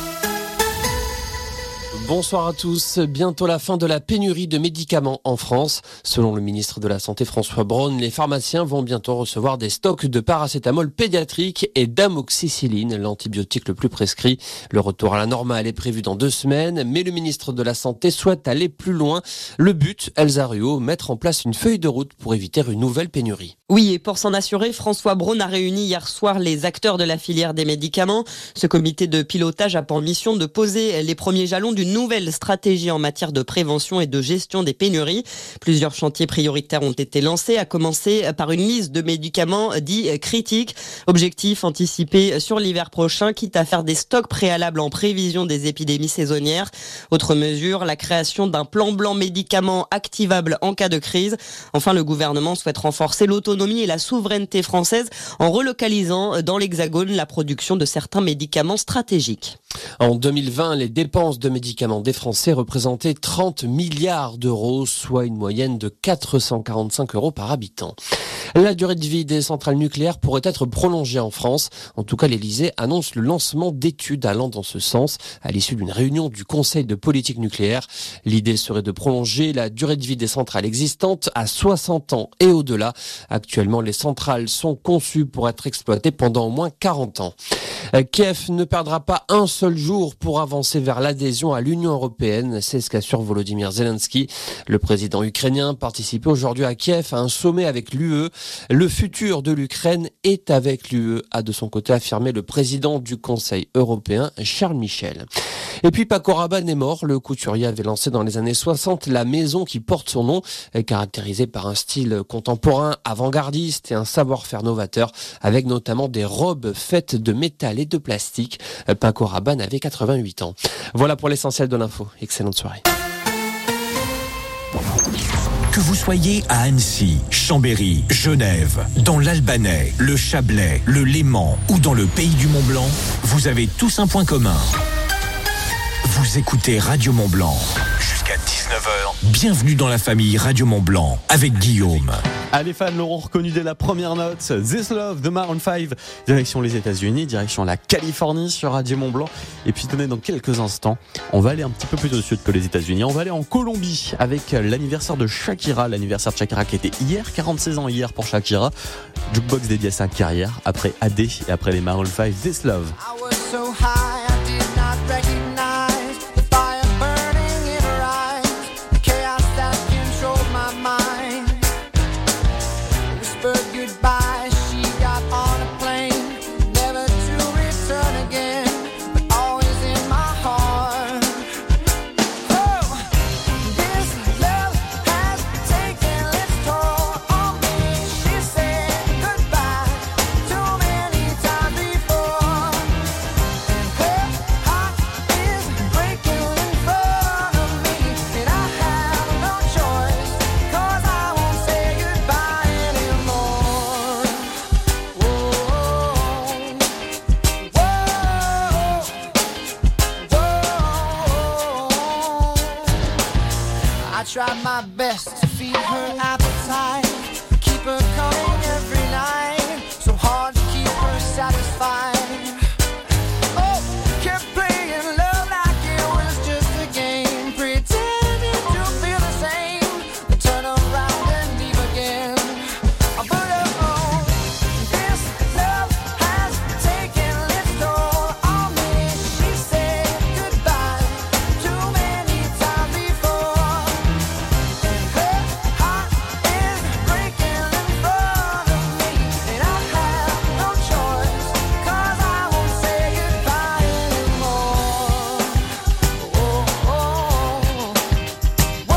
Bonsoir à tous. Bientôt la fin de la pénurie de médicaments en France. Selon le ministre de la Santé François Braun, les pharmaciens vont bientôt recevoir des stocks de paracétamol pédiatrique et d'amoxicilline, l'antibiotique le plus prescrit. Le retour à la normale est prévu dans deux semaines, mais le ministre de la Santé souhaite aller plus loin. Le but, Elsa Ruot, mettre en place une feuille de route pour éviter une nouvelle pénurie. Oui, et pour s'en assurer, François Braun a réuni hier soir les acteurs de la filière des médicaments. Ce comité de pilotage a pour mission de poser les premiers jalons d'une nouvelle stratégie en matière de prévention et de gestion des pénuries. Plusieurs chantiers prioritaires ont été lancés, à commencer par une liste de médicaments dits critiques. Objectif, anticiper sur l'hiver prochain, quitte à faire des stocks préalables en prévision des épidémies saisonnières. Autre mesure, la création d'un plan blanc médicaments activable en cas de crise. Enfin, le gouvernement souhaite renforcer l'autonomie et la souveraineté française en relocalisant dans l'Hexagone la production de certains médicaments stratégiques. En deux mille vingt, les dépenses de médicaments des Français représentaient trente milliards d'euros, soit une moyenne de quatre cent quarante-cinq euros par habitant. La durée de vie des centrales nucléaires pourrait être prolongée en France. En tout cas, l'Élysée annonce le lancement d'études allant dans ce sens à l'issue d'une réunion du Conseil de politique nucléaire. L'idée serait de prolonger la durée de vie des centrales existantes à soixante ans et au-delà. Actuellement, les centrales sont conçues pour être exploitées pendant au moins quarante ans. Kiev ne perdra pas un seul jour pour avancer vers l'adhésion à l'Union européenne, c'est ce qu'assure Volodymyr Zelensky. Le président ukrainien participait aujourd'hui à Kiev à un sommet avec l'U E. Le futur de l'Ukraine est avec l'U E, a de son côté affirmé le président du Conseil européen, Charles Michel. Et puis Paco Rabanne est mort. Le couturier avait lancé dans les années soixante la maison qui porte son nom, caractérisée par un style contemporain, avant-gardiste et un savoir-faire novateur, avec notamment des robes faites de métal et de plastique. Paco Rabanne avait quatre-vingt-huit ans. Voilà pour l'essentiel de l'info. Excellente soirée. Que vous soyez à Annecy, Chambéry, Genève, dans l'Albanais, le Chablais, le Léman ou dans le pays du Mont-Blanc, vous avez tous un point commun. Vous écoutez Radio Mont-Blanc. Jusqu'à dix-neuf heures. Bienvenue dans la famille Radio Mont-Blanc avec Guillaume. Ah, les fans l'auront reconnu dès la première note. This Love de Maroon five. Direction les États-Unis, direction la Californie sur Radio Mont-Blanc. Et puis tenez, dans quelques instants, on va aller un petit peu plus au sud que les États-Unis. On va aller en Colombie avec l'anniversaire de Shakira. L'anniversaire de Shakira qui était hier, quarante-six ans hier pour Shakira. Jukebox dédié à sa carrière après A D et après les Maroon five. This Love. I was so high, I did not recognize the fire burning in her eyes, the chaos that controlled my mind. Whispered goodbye, she got on a plane, never to return again, but always in my heart. Oh, this love has taken its toll on me. She said goodbye too many times before. try my best to feed her appetite, keep her coming every night, so hard to keep her satisfied. Oh, kept playing love like it was just a game, pretending to feel the same, but turn around and leave again. I put her on. This love has taken its toll on me. She said goodbye too many times before, and her heart is breaking in front of me, and I have no choice, 'cause I won't say goodbye anymore. Oh, oh, oh. Whoa,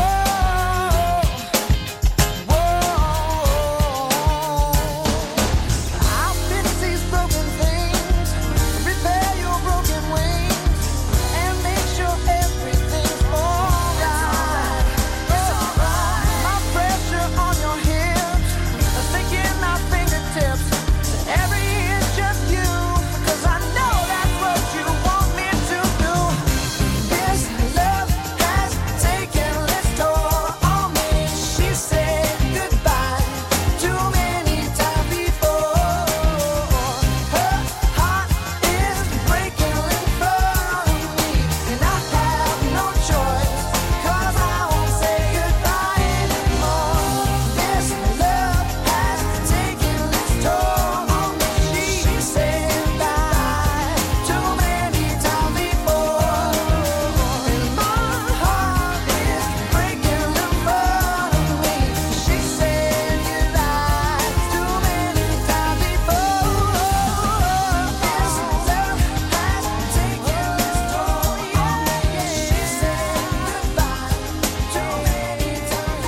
whoa. I'll fix these broken things, repair your broken wings, and make sure everything's alright. My pressure on your hips, sinking my fingertips, every inch just you, 'cause I know that's what you want me to do. This love has taken its toll on me. She said goodbye too many times before. Her heart is breaking in front of me, and I have no choice, 'cause I won't say goodbye anymore. This love has taken its toll on me. She said goodbye too many times before, and my heart is breaking in front of me. She said goodbye too many times before. This love has taken its toll on me. She said goodbye too many times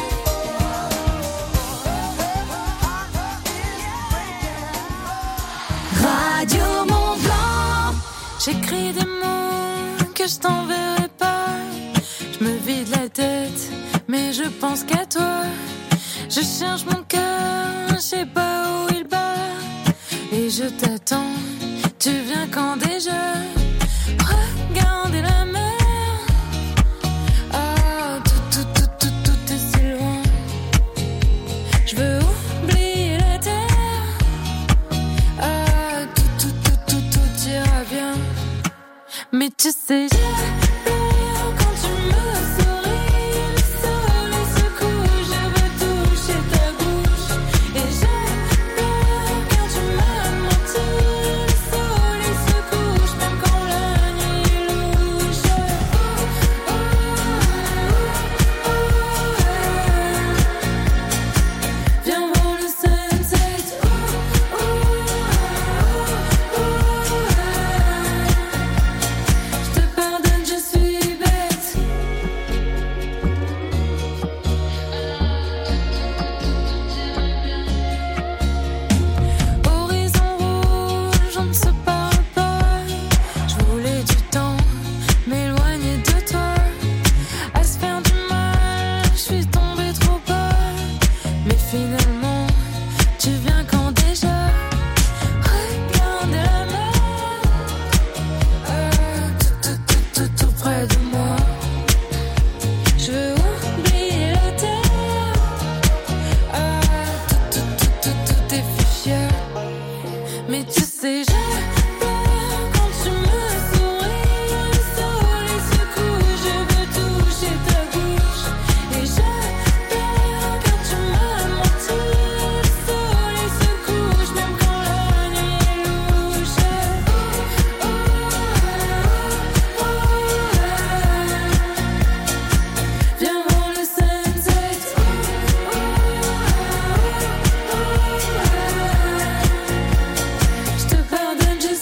Radio Mont Blanc. J'écris des mots que je t'enverrai pas. Je me vide la tête, mais je pense qu'à toi. Je cherche mon cœur, je sais pas où il bat. Et je t'attends, tu viens quand déjà? Regardez la mer. Ah, tout, tout, tout, tout, tout est si loin. Je veux oublier la terre. Ah, tout, tout, tout, tout, tout ira bien. Mais tu sais, j'adore quand tu me souris. Le soleil se couche, je veux toucher ta bouche. Et j'adore quand tu m'as menti. Le soleil se couche, même quand la nuit est louche. Oh, oh, oh, oh. Viens voir le sunset. Oh, oh, oh, oh. Je te pardonne, je suis bête. Horizon rouge, on ne se parle pas. Je voulais du temps, m'éloigner de toi. À se faire du mal, je suis tombée trop bas. Mais finalement, tu viens quand déjà? Regardez la mer. Ah, tout, tout, tout, tout, tout près de moi. Je veux oublier la terre. Ah, tout, tout, tout, tout, tout est fichier. Mais tu sais, j'adore quand tu me souris. Le soleil se couche, je veux toucher ta bouche. Et j'adore quand tu m'as menti. Le soleil se couche, même quand la nuit est louche. Oh, oh, oh, oh. Viens voir le sunset. Oh, oh, oh, oh. Je te pardonne, je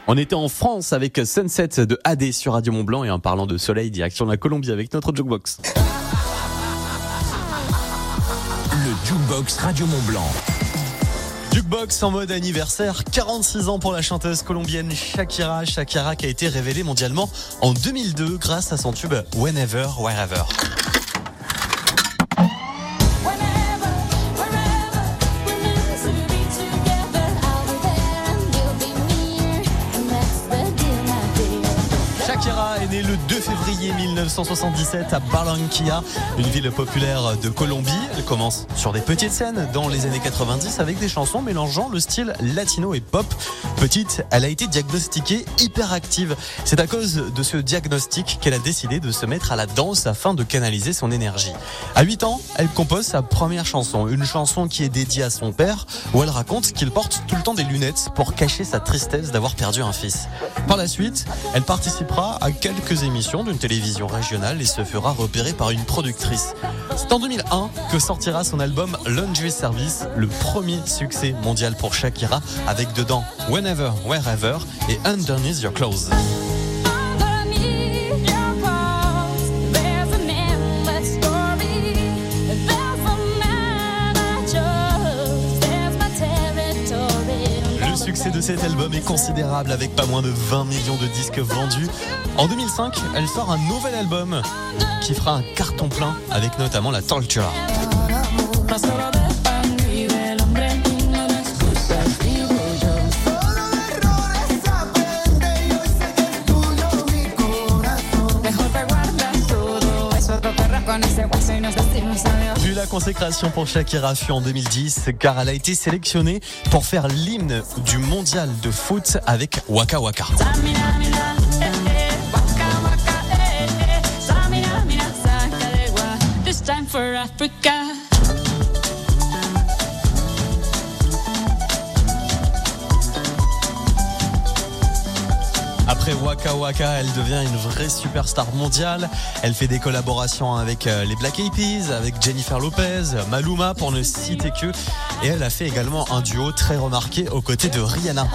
On était en France avec Sunset de A D sur Radio Mont-Blanc et en parlant de soleil, direction la Colombie avec notre jukebox. Le jukebox Radio Mont-Blanc. Jukebox en mode anniversaire, quarante-six ans pour la chanteuse colombienne Shakira. Shakira qui a été révélée mondialement en deux mille deux grâce à son tube Whenever, Wherever. Shakira est née le deux février mille neuf cent soixante-dix-sept à Barranquilla, une ville populaire de Colombie. Elle commence sur des petites scènes dans les années quatre-vingt-dix avec des chansons mélangeant le style latino et pop. Petite, elle a été diagnostiquée hyperactive. C'est à cause de ce diagnostic qu'elle a décidé de se mettre à la danse afin de canaliser son énergie. À huit ans, elle compose sa première chanson, une chanson qui est dédiée à son père, où elle raconte qu'il porte tout le temps des lunettes pour cacher sa tristesse d'avoir perdu un fils. Par la suite, elle participera à quelques émissions d'une télévision régionale et se fera repérer par une productrice. C'est en deux mille un que sortira son album Laundry Service, le premier succès mondial pour Shakira, avec dedans Whenever, Wherever et Underneath Your Clothes. Le succès de cet album est considérable avec pas moins de vingt millions de disques vendus. En deux mille cinq, elle sort un nouvel album qui fera un carton plein avec notamment la Tortura. Puis la consécration pour Shakira fut en deux mille dix car elle a été sélectionnée pour faire l'hymne du mondial de foot avec Waka Waka. Après Waka Waka, elle devient une vraie superstar mondiale. Elle fait des collaborations avec les Black Eyed Peas, avec Jennifer Lopez, Maluma pour ne citer que. Et elle a fait également un duo très remarqué aux côtés de Rihanna.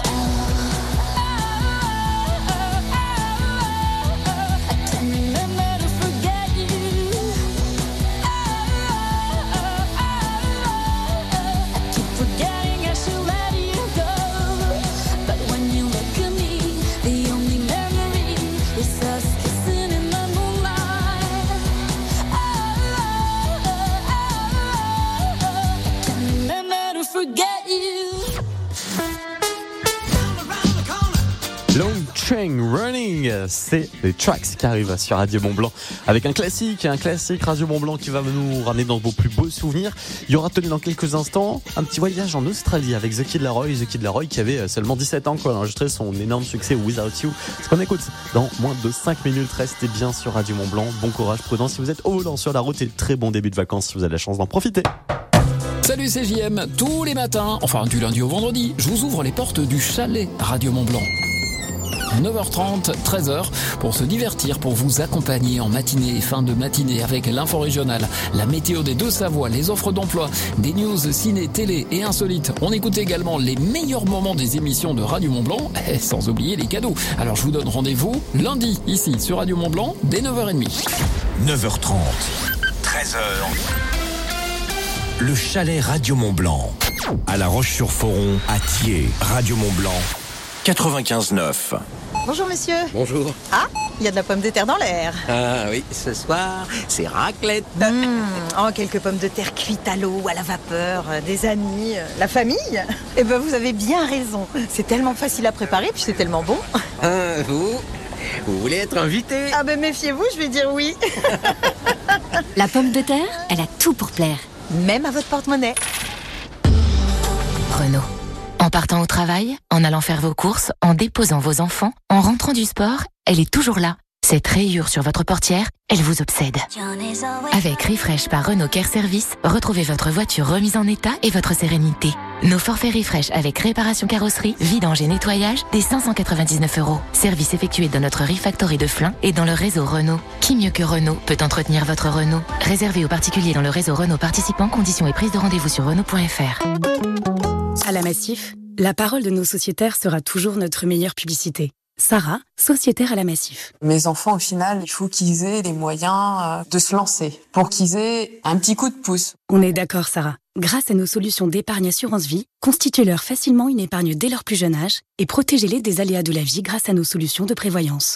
Long Train Running, c'est les tracks qui arrivent sur Radio Mont-Blanc avec un classique, un classique Radio Mont-Blanc qui va nous ramener dans vos plus beaux souvenirs. Il y aura tenu dans quelques instants un petit voyage en Australie avec The Kid Laroi, The Kid Laroi qui avait seulement dix-sept ans quand il a enregistré son énorme succès Without You. Ce qu'on écoute dans moins de cinq minutes, restez bien sur Radio Mont-Blanc. Bon courage, prudence si vous êtes au volant sur la route et très bon début de vacances si vous avez la chance d'en profiter. Salut, c'est J M. Tous les matins, enfin du lundi au vendredi, je vous ouvre les portes du chalet Radio Mont-Blanc. neuf heures trente, treize heures, pour se divertir, pour vous accompagner en matinée et fin de matinée avec l'info régionale, la météo des Deux-Savoie, les offres d'emploi, des news ciné, télé et insolites. On écoute également les meilleurs moments des émissions de Radio Mont-Blanc, et sans oublier les cadeaux. Alors je vous donne rendez-vous lundi, ici sur Radio Mont-Blanc, dès neuf heures trente. neuf heures trente, treize heures. Le chalet Radio Mont-Blanc. À La Roche-sur-Foron, à Thiers, Radio Mont-Blanc, quatre-vingt-quinze neuf. Bonjour monsieur. Bonjour. Ah, il y a de la pomme de terre dans l'air. Ah oui, ce soir, c'est raclette. Mmh, oh, quelques pommes de terre cuites à l'eau, à la vapeur, euh, des amis, euh, la famille. Eh ben vous avez bien raison. C'est tellement facile à préparer, puis c'est tellement bon. Ah, vous Vous voulez être invité? Ah ben méfiez-vous, je vais dire oui. La pomme de terre, elle a tout pour plaire. Même à votre porte-monnaie. Renault. En partant au travail, en allant faire vos courses, en déposant vos enfants, en rentrant du sport, elle est toujours là. Cette rayure sur votre portière, elle vous obsède. Avec Refresh par Renault Care Service, retrouvez votre voiture remise en état et votre sérénité. Nos forfaits Refresh avec réparation carrosserie, vidange et nettoyage, dès cinq cent quatre-vingt-dix-neuf euros. Service effectué dans notre Refactory de Flins et dans le réseau Renault. Qui mieux que Renault peut entretenir votre Renault? Réservé aux particuliers dans le réseau Renault participant, conditions et prise de rendez-vous sur Renault point F R. À la Massif, La parole de nos sociétaires sera toujours notre meilleure publicité. Sarah, sociétaire à la Massif. Mes enfants, au final, il faut qu'ils aient les moyens de se lancer, pour qu'ils aient un petit coup de pouce. On est d'accord, Sarah. Grâce à nos solutions d'épargne assurance vie, constituez-leur facilement une épargne dès leur plus jeune âge et protégez-les des aléas de la vie grâce à nos solutions de prévoyance.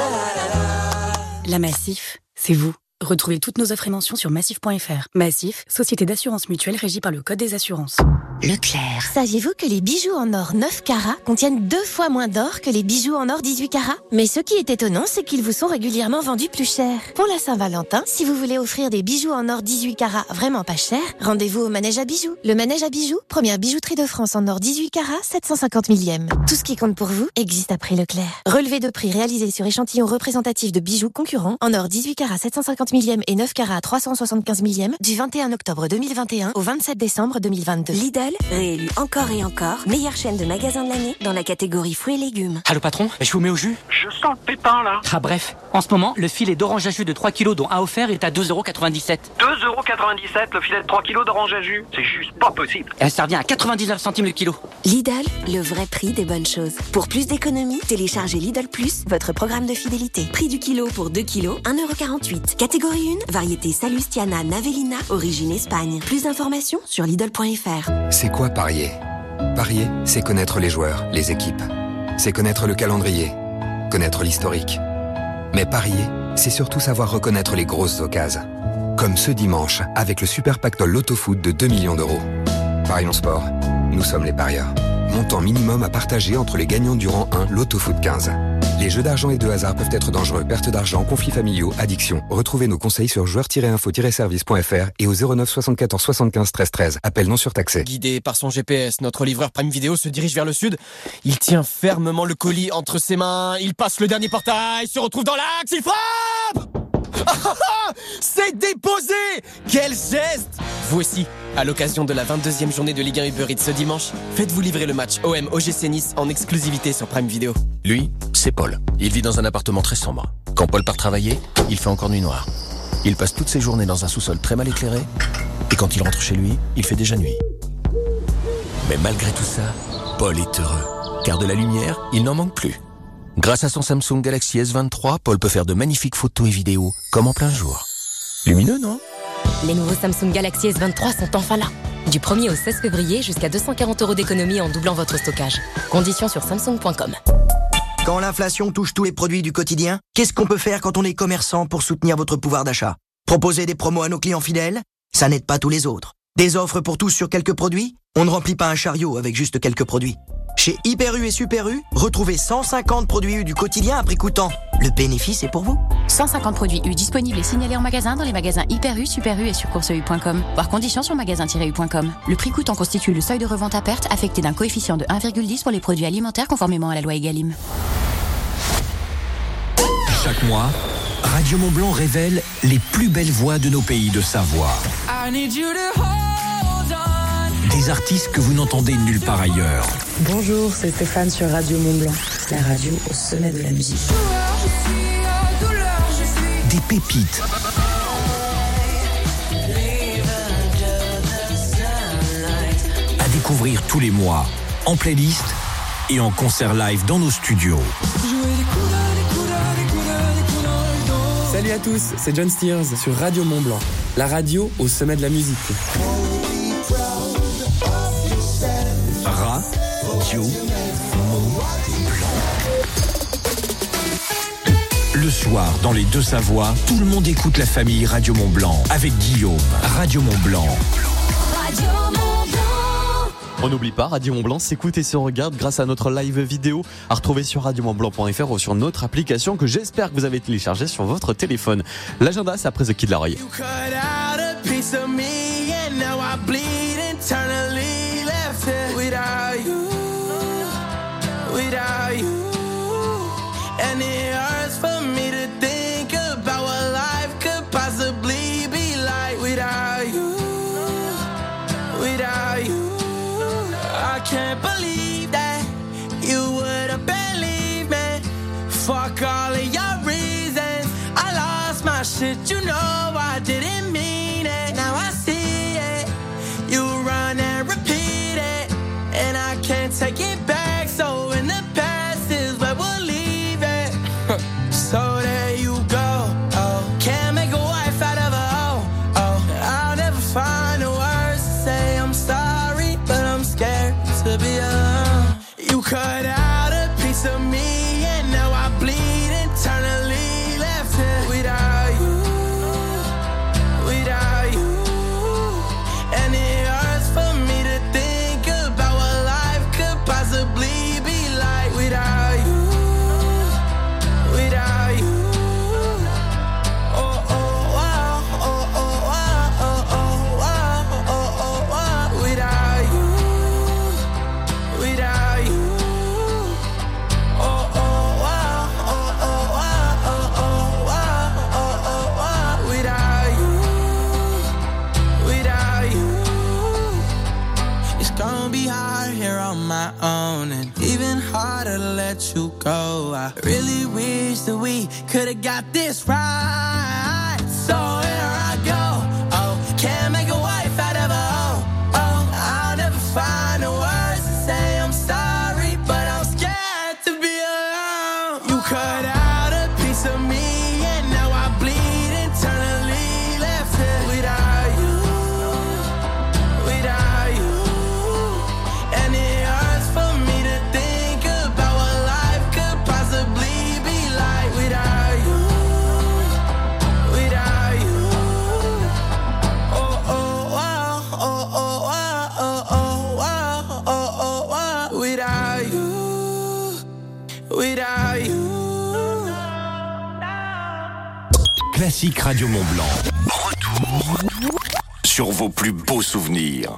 La Massif, c'est vous. Retrouvez toutes nos offres et mentions sur massif point f r. Massif, société d'assurance mutuelle régie par le Code des assurances. Leclerc. Saviez-vous que les bijoux en or neuf carats contiennent deux fois moins d'or que les bijoux en or dix-huit carats? Mais ce qui est étonnant, c'est qu'ils vous sont régulièrement vendus plus cher. Pour la Saint-Valentin, si vous voulez offrir des bijoux en or dix-huit carats vraiment pas cher, rendez-vous au Manège à bijoux. Le Manège à bijoux, première bijouterie de France en or dix-huit carats, sept cent cinquante millième. Tout ce qui compte pour vous existe à prix Leclerc. Relevé de prix réalisé sur échantillon représentatif de bijoux concurrents en or dix-huit carats, sept cent cinquante millième et neuf carats, trois cent soixante-quinze millième du vingt et un octobre deux mille vingt et un au vingt-sept décembre deux mille vingt-deux. Lidl, réélu encore et encore, meilleure chaîne de magasins de l'année dans la catégorie fruits et légumes. Allô patron, je vous mets au jus? Je sens le pépin là. Ah bref, en ce moment, le filet d'orange à jus de trois kilos dont un offert est à deux euros quatre-vingt-dix-sept. deux euros quatre-vingt-dix-sept le filet de trois kilos d'orange à jus. C'est juste pas possible. Et ça revient à quatre-vingt-dix-neuf centimes le kilo. Lidl, le vrai prix des bonnes choses. Pour plus d'économies, téléchargez Lidl Plus, votre programme de fidélité. Prix du kilo pour deux kilos, un euro quarante-huit. Catégorie un, variété Salustiana Navellina, origine Espagne. Plus d'informations sur Lidl point f r. C'est quoi parier? Parier, c'est connaître les joueurs, les équipes. C'est connaître le calendrier, connaître l'historique. Mais parier, c'est surtout savoir reconnaître les grosses occasions. Comme ce dimanche, avec le Super Pactole Loto-Foot de deux millions d'euros. Parions sport, nous sommes les parieurs. Montant minimum à partager entre les gagnants du rang un Loto-Foot quinze. Les jeux d'argent et de hasard peuvent être dangereux. Perte d'argent, conflits familiaux, addiction. Retrouvez nos conseils sur joueurs tiret info tiret service point f r et au zéro neuf soixante-quatorze soixante-quinze treize treize. Appel non surtaxé. Guidé par son G P S, notre livreur Prime Video se dirige vers le sud. Il tient fermement le colis entre ses mains. Il passe le dernier portail, se retrouve dans l'axe, il frappe! C'est déposé! Quel geste! Vous aussi, à l'occasion de la vingt-deuxième journée de Ligue un Uber Eats ce dimanche, faites-vous livrer le match O M O G C Nice en exclusivité sur Prime Video. Lui, c'est Paul. Il vit dans un appartement très sombre. Quand Paul part travailler, il fait encore nuit noire. Il passe toutes ses journées dans un sous-sol très mal éclairé. Et quand il rentre chez lui, il fait déjà nuit. Mais malgré tout ça, Paul est heureux. Car de la lumière, il n'en manque plus. Grâce à son Samsung Galaxy S vingt-trois, Paul peut faire de magnifiques photos et vidéos, comme en plein jour. Lumineux, non? Les nouveaux Samsung Galaxy S vingt-trois sont enfin là. Du premier au seize février, jusqu'à deux cent quarante euros d'économie en doublant votre stockage. Conditions sur samsung point com. Quand l'inflation touche tous les produits du quotidien, qu'est-ce qu'on peut faire quand on est commerçant pour soutenir votre pouvoir d'achat? Proposer des promos à nos clients fidèles? Ça n'aide pas tous les autres. Des offres pour tous sur quelques produits? On ne remplit pas un chariot avec juste quelques produits. Chez Hyper U et Super U, retrouvez cent cinquante produits U du quotidien à prix coûtant. Le bénéfice est pour vous. cent cinquante produits U disponibles et signalés en magasin dans les magasins Hyper U, Super U et sur course u point com. Voir conditions sur magasin tiret u point com. Le prix coûtant constitue le seuil de revente à perte affecté d'un coefficient de un virgule dix pour les produits alimentaires conformément à la loi Egalim. Chaque mois, Radio Mont-Blanc révèle les plus belles voix de nos pays de Savoie. I need you to hold on. Des artistes que vous n'entendez nulle part ailleurs. Bonjour, c'est Stéphane sur Radio Mont-Blanc, la radio au sommet de la musique. Des pépites. À découvrir tous les mois, en playlist et en concert live dans nos studios. Salut à tous, c'est John Steers sur Radio Mont-Blanc, la radio au sommet de la musique. Radio Mont-Blanc. Le soir, dans les deux Savoies, tout le monde écoute la famille Radio Mont-Blanc avec Guillaume. Radio Mont-Blanc. Radio Mont-Blanc. On n'oublie pas, Radio Mont-Blanc s'écoute et se regarde grâce à notre live vidéo à retrouver sur radio mont blanc point f r ou sur notre application que j'espère que vous avez téléchargée sur votre téléphone. L'agenda, c'est après The Kid Laroi. And it hurts for me to think about what life could possibly be like without you, without you. I can't believe that you wouldn't believe me. Fuck all of your reasons. I lost my shit, you know I didn't mean it. Now I see it. You run and repeat it, and I can't take wish that we could have got this right. So here I go. Oh, can't make a wife out of a hoe. Oh, I'll never find the words to say I'm sorry, but I'm scared to be alone. You cut out a piece of me, and now I bleed internally. Left it without you, without you. And it hurts for me to think about what life could possibly be like without you, without you. Oh, oh, oh, oh, oh, oh, oh, oh, oh, oh, oh, without you, without you. Classique Radio Mont Blanc. Retour sur vos plus beaux souvenirs.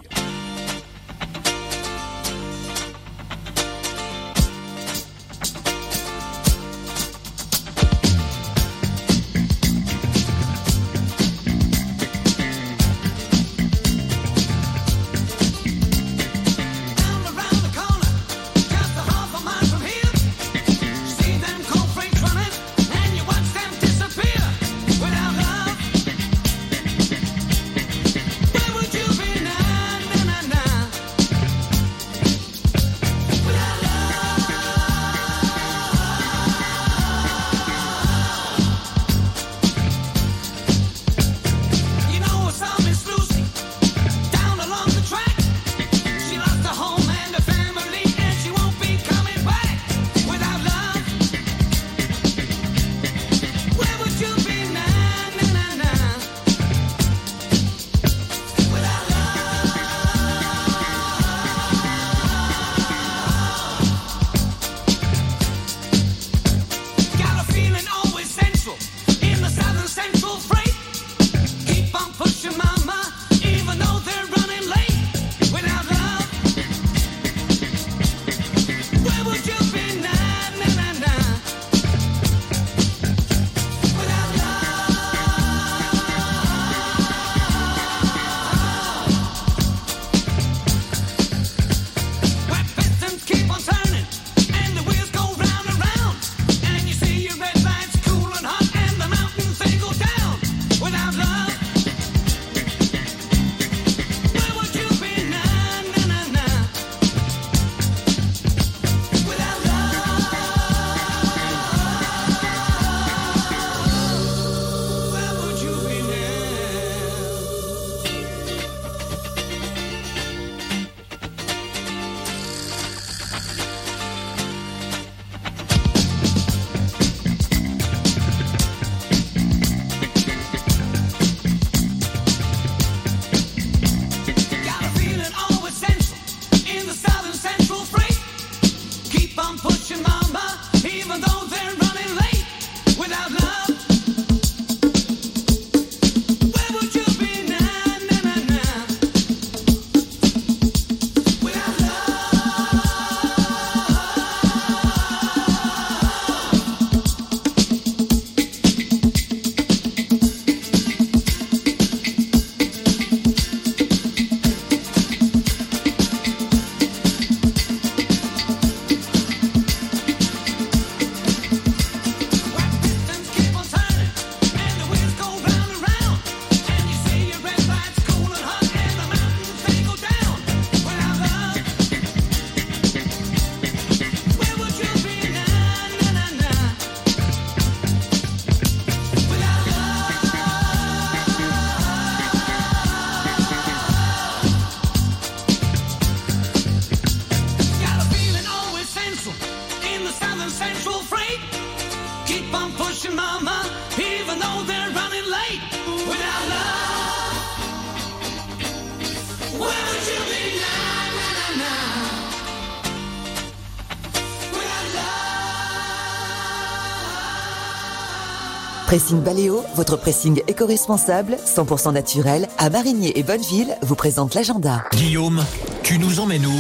Pressing Baléo, votre pressing éco-responsable, cent pour cent naturel, à Marigny et Bonneville, vous présente l'agenda. Guillaume, tu nous emmènes où ?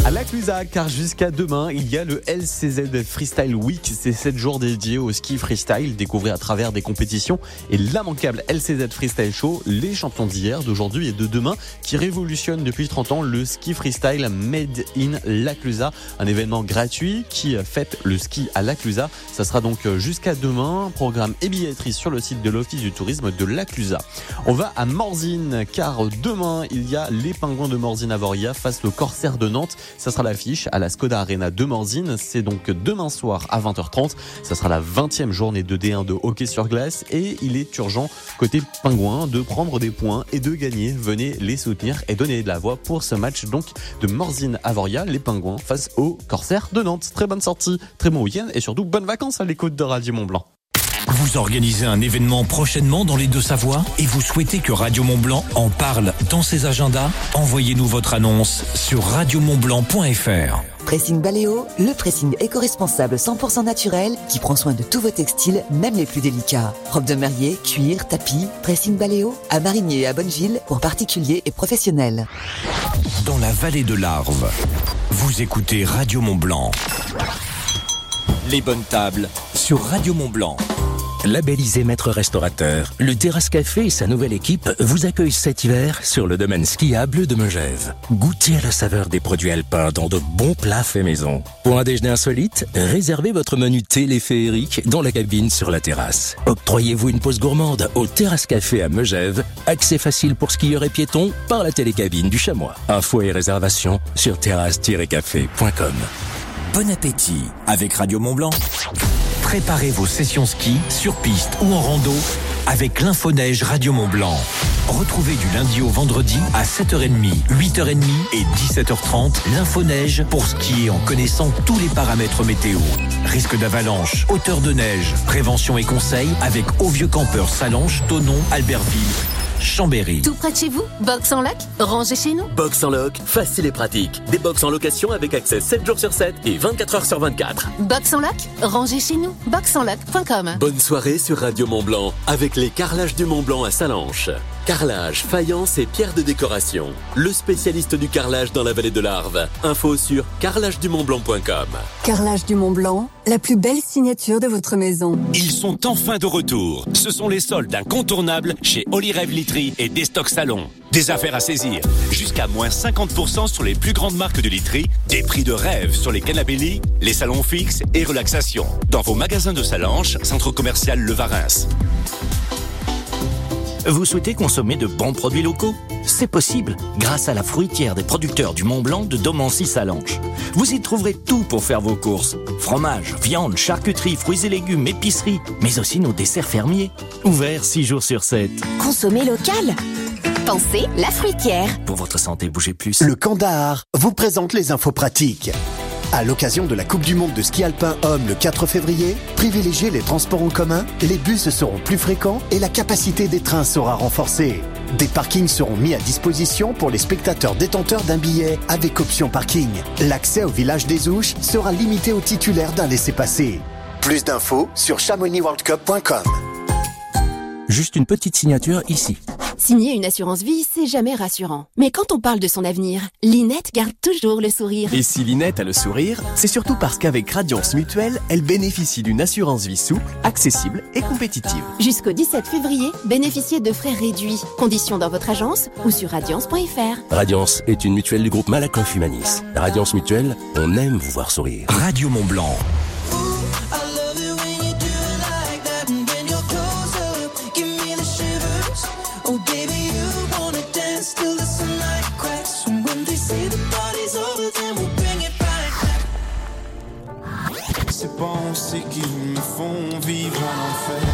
À la Clusa, car jusqu'à demain, il y a le L C Z Freestyle Week. C'est sept jours dédiés au ski freestyle, découvrez à travers des compétitions et l'immanquable L C Z Freestyle Show, les champions d'hier, d'aujourd'hui et de demain, qui révolutionnent depuis trente ans le ski freestyle Made in La Clusa. Un événement gratuit qui fête le ski à La Clusa. Ça sera donc jusqu'à demain. Programme et billetterie sur le site de l'Office du tourisme de La Clusa. On va à Morzine, car demain, il y a les Pingouins de Morzine-Avoria face au Corsaire de Nantes. Ça sera l'affiche à la Skoda Arena de Morzine. C'est donc demain soir à vingt heures trente. Ça sera la vingtième journée de D un de hockey sur glace et il est urgent côté Pingouin de prendre des points et de gagner. Venez les soutenir et donner de la voix pour ce match donc de Morzine-Avoria, les Pingouins face au Corsaire de Nantes. Très bonne sortie, très bon week-end et surtout bonnes vacances à l'écoute de Radio Mont-Blanc. Vous organisez un événement prochainement dans les Deux-Savoies et vous souhaitez que Radio Mont-Blanc en parle dans ses agendas? Envoyez-nous votre annonce sur radio mont blanc point f r. Pressing Baléo, le pressing éco-responsable cent pour cent naturel qui prend soin de tous vos textiles, même les plus délicats. Robes de mariée, cuir, tapis, Pressing Baléo, à Marigny et à Bonneville pour particuliers et professionnels. Dans la vallée de l'Arve, vous écoutez Radio Mont-Blanc. Les bonnes tables sur Radio Mont-Blanc. Labellisé maître restaurateur, le Terrasse Café et sa nouvelle équipe vous accueillent cet hiver sur le domaine skiable de Megève. Goûtez à la saveur des produits alpins dans de bons plats faits maison. Pour un déjeuner insolite, réservez votre menu téléphérique dans la cabine sur la terrasse. Octroyez-vous une pause gourmande au Terrasse Café à Megève. Accès facile pour skieurs et piétons par la télécabine du Chamois. Infos et réservations sur terrasse tiret café point com. Bon appétit avec Radio Mont-Blanc. Préparez vos sessions ski sur piste ou en rando avec l'Infoneige Radio Mont-Blanc. Retrouvez du lundi au vendredi à sept heures trente, huit heures trente et dix-sept heures trente l'Infoneige pour skier en connaissant tous les paramètres météo. Risque d'avalanche, hauteur de neige, prévention et conseils avec Au Vieux Campeur, Salanches, Thonon, Albertville, Chambéry. Tout près de chez vous, box en loc, rangez chez nous. Box en loc, facile et pratique. Des box en location avec accès sept jours sur sept et vingt-quatre heures sur vingt-quatre. Box en loc, rangez chez nous. box en loc point com. Bonne soirée sur Radio Mont-Blanc avec les carrelages du Mont-Blanc à Salanches. Carrelage, faïence et pierre de décoration. Le spécialiste du carrelage dans la vallée de l'Arve. Info sur carrelage du mont blanc point com. Carrelage du Mont-Blanc, la plus belle signature de votre maison. Ils sont enfin de retour. Ce sont les soldes incontournables chez Olirev Literie et Destock Salon. Des affaires à saisir. Jusqu'à moins cinquante pour cent sur les plus grandes marques de literie. Des prix de rêve sur les canapés lits, les salons fixes et relaxation. Dans vos magasins de Salanches, centre commercial Le Varins. Vous souhaitez consommer de bons produits locaux? C'est possible grâce à la fruitière des producteurs du Mont-Blanc de Domancy-Salanches. Vous y trouverez tout pour faire vos courses. Fromage, viande, charcuterie, fruits et légumes, épicerie, mais aussi nos desserts fermiers. Ouverts six jours sur sept. Consommer local. Pensez la fruitière. Pour votre santé, bougez plus. Le Kandahar vous présente les infos pratiques. À l'occasion de la Coupe du Monde de ski alpin homme le quatre février, privilégiez les transports en commun, les bus seront plus fréquents et la capacité des trains sera renforcée. Des parkings seront mis à disposition pour les spectateurs détenteurs d'un billet avec option parking. L'accès au village des Ouches sera limité aux titulaires d'un laissez-passer. Plus d'infos sur chamonix world cup point com. Juste une petite signature ici. Signer une assurance vie, c'est jamais rassurant. Mais quand on parle de son avenir, Linette garde toujours le sourire. Et si Linette a le sourire, c'est surtout parce qu'avec Radiance Mutuelle, elle bénéficie d'une assurance vie souple, accessible et compétitive. Jusqu'au dix-sept février, bénéficiez de frais réduits. Conditions dans votre agence ou sur radiance point f r. Radiance est une mutuelle du groupe Malakoff Humanis. Radiance Mutuelle, on aime vous voir sourire. Radio Mont-Blanc. Ces pensées qui me font vivre en enfer.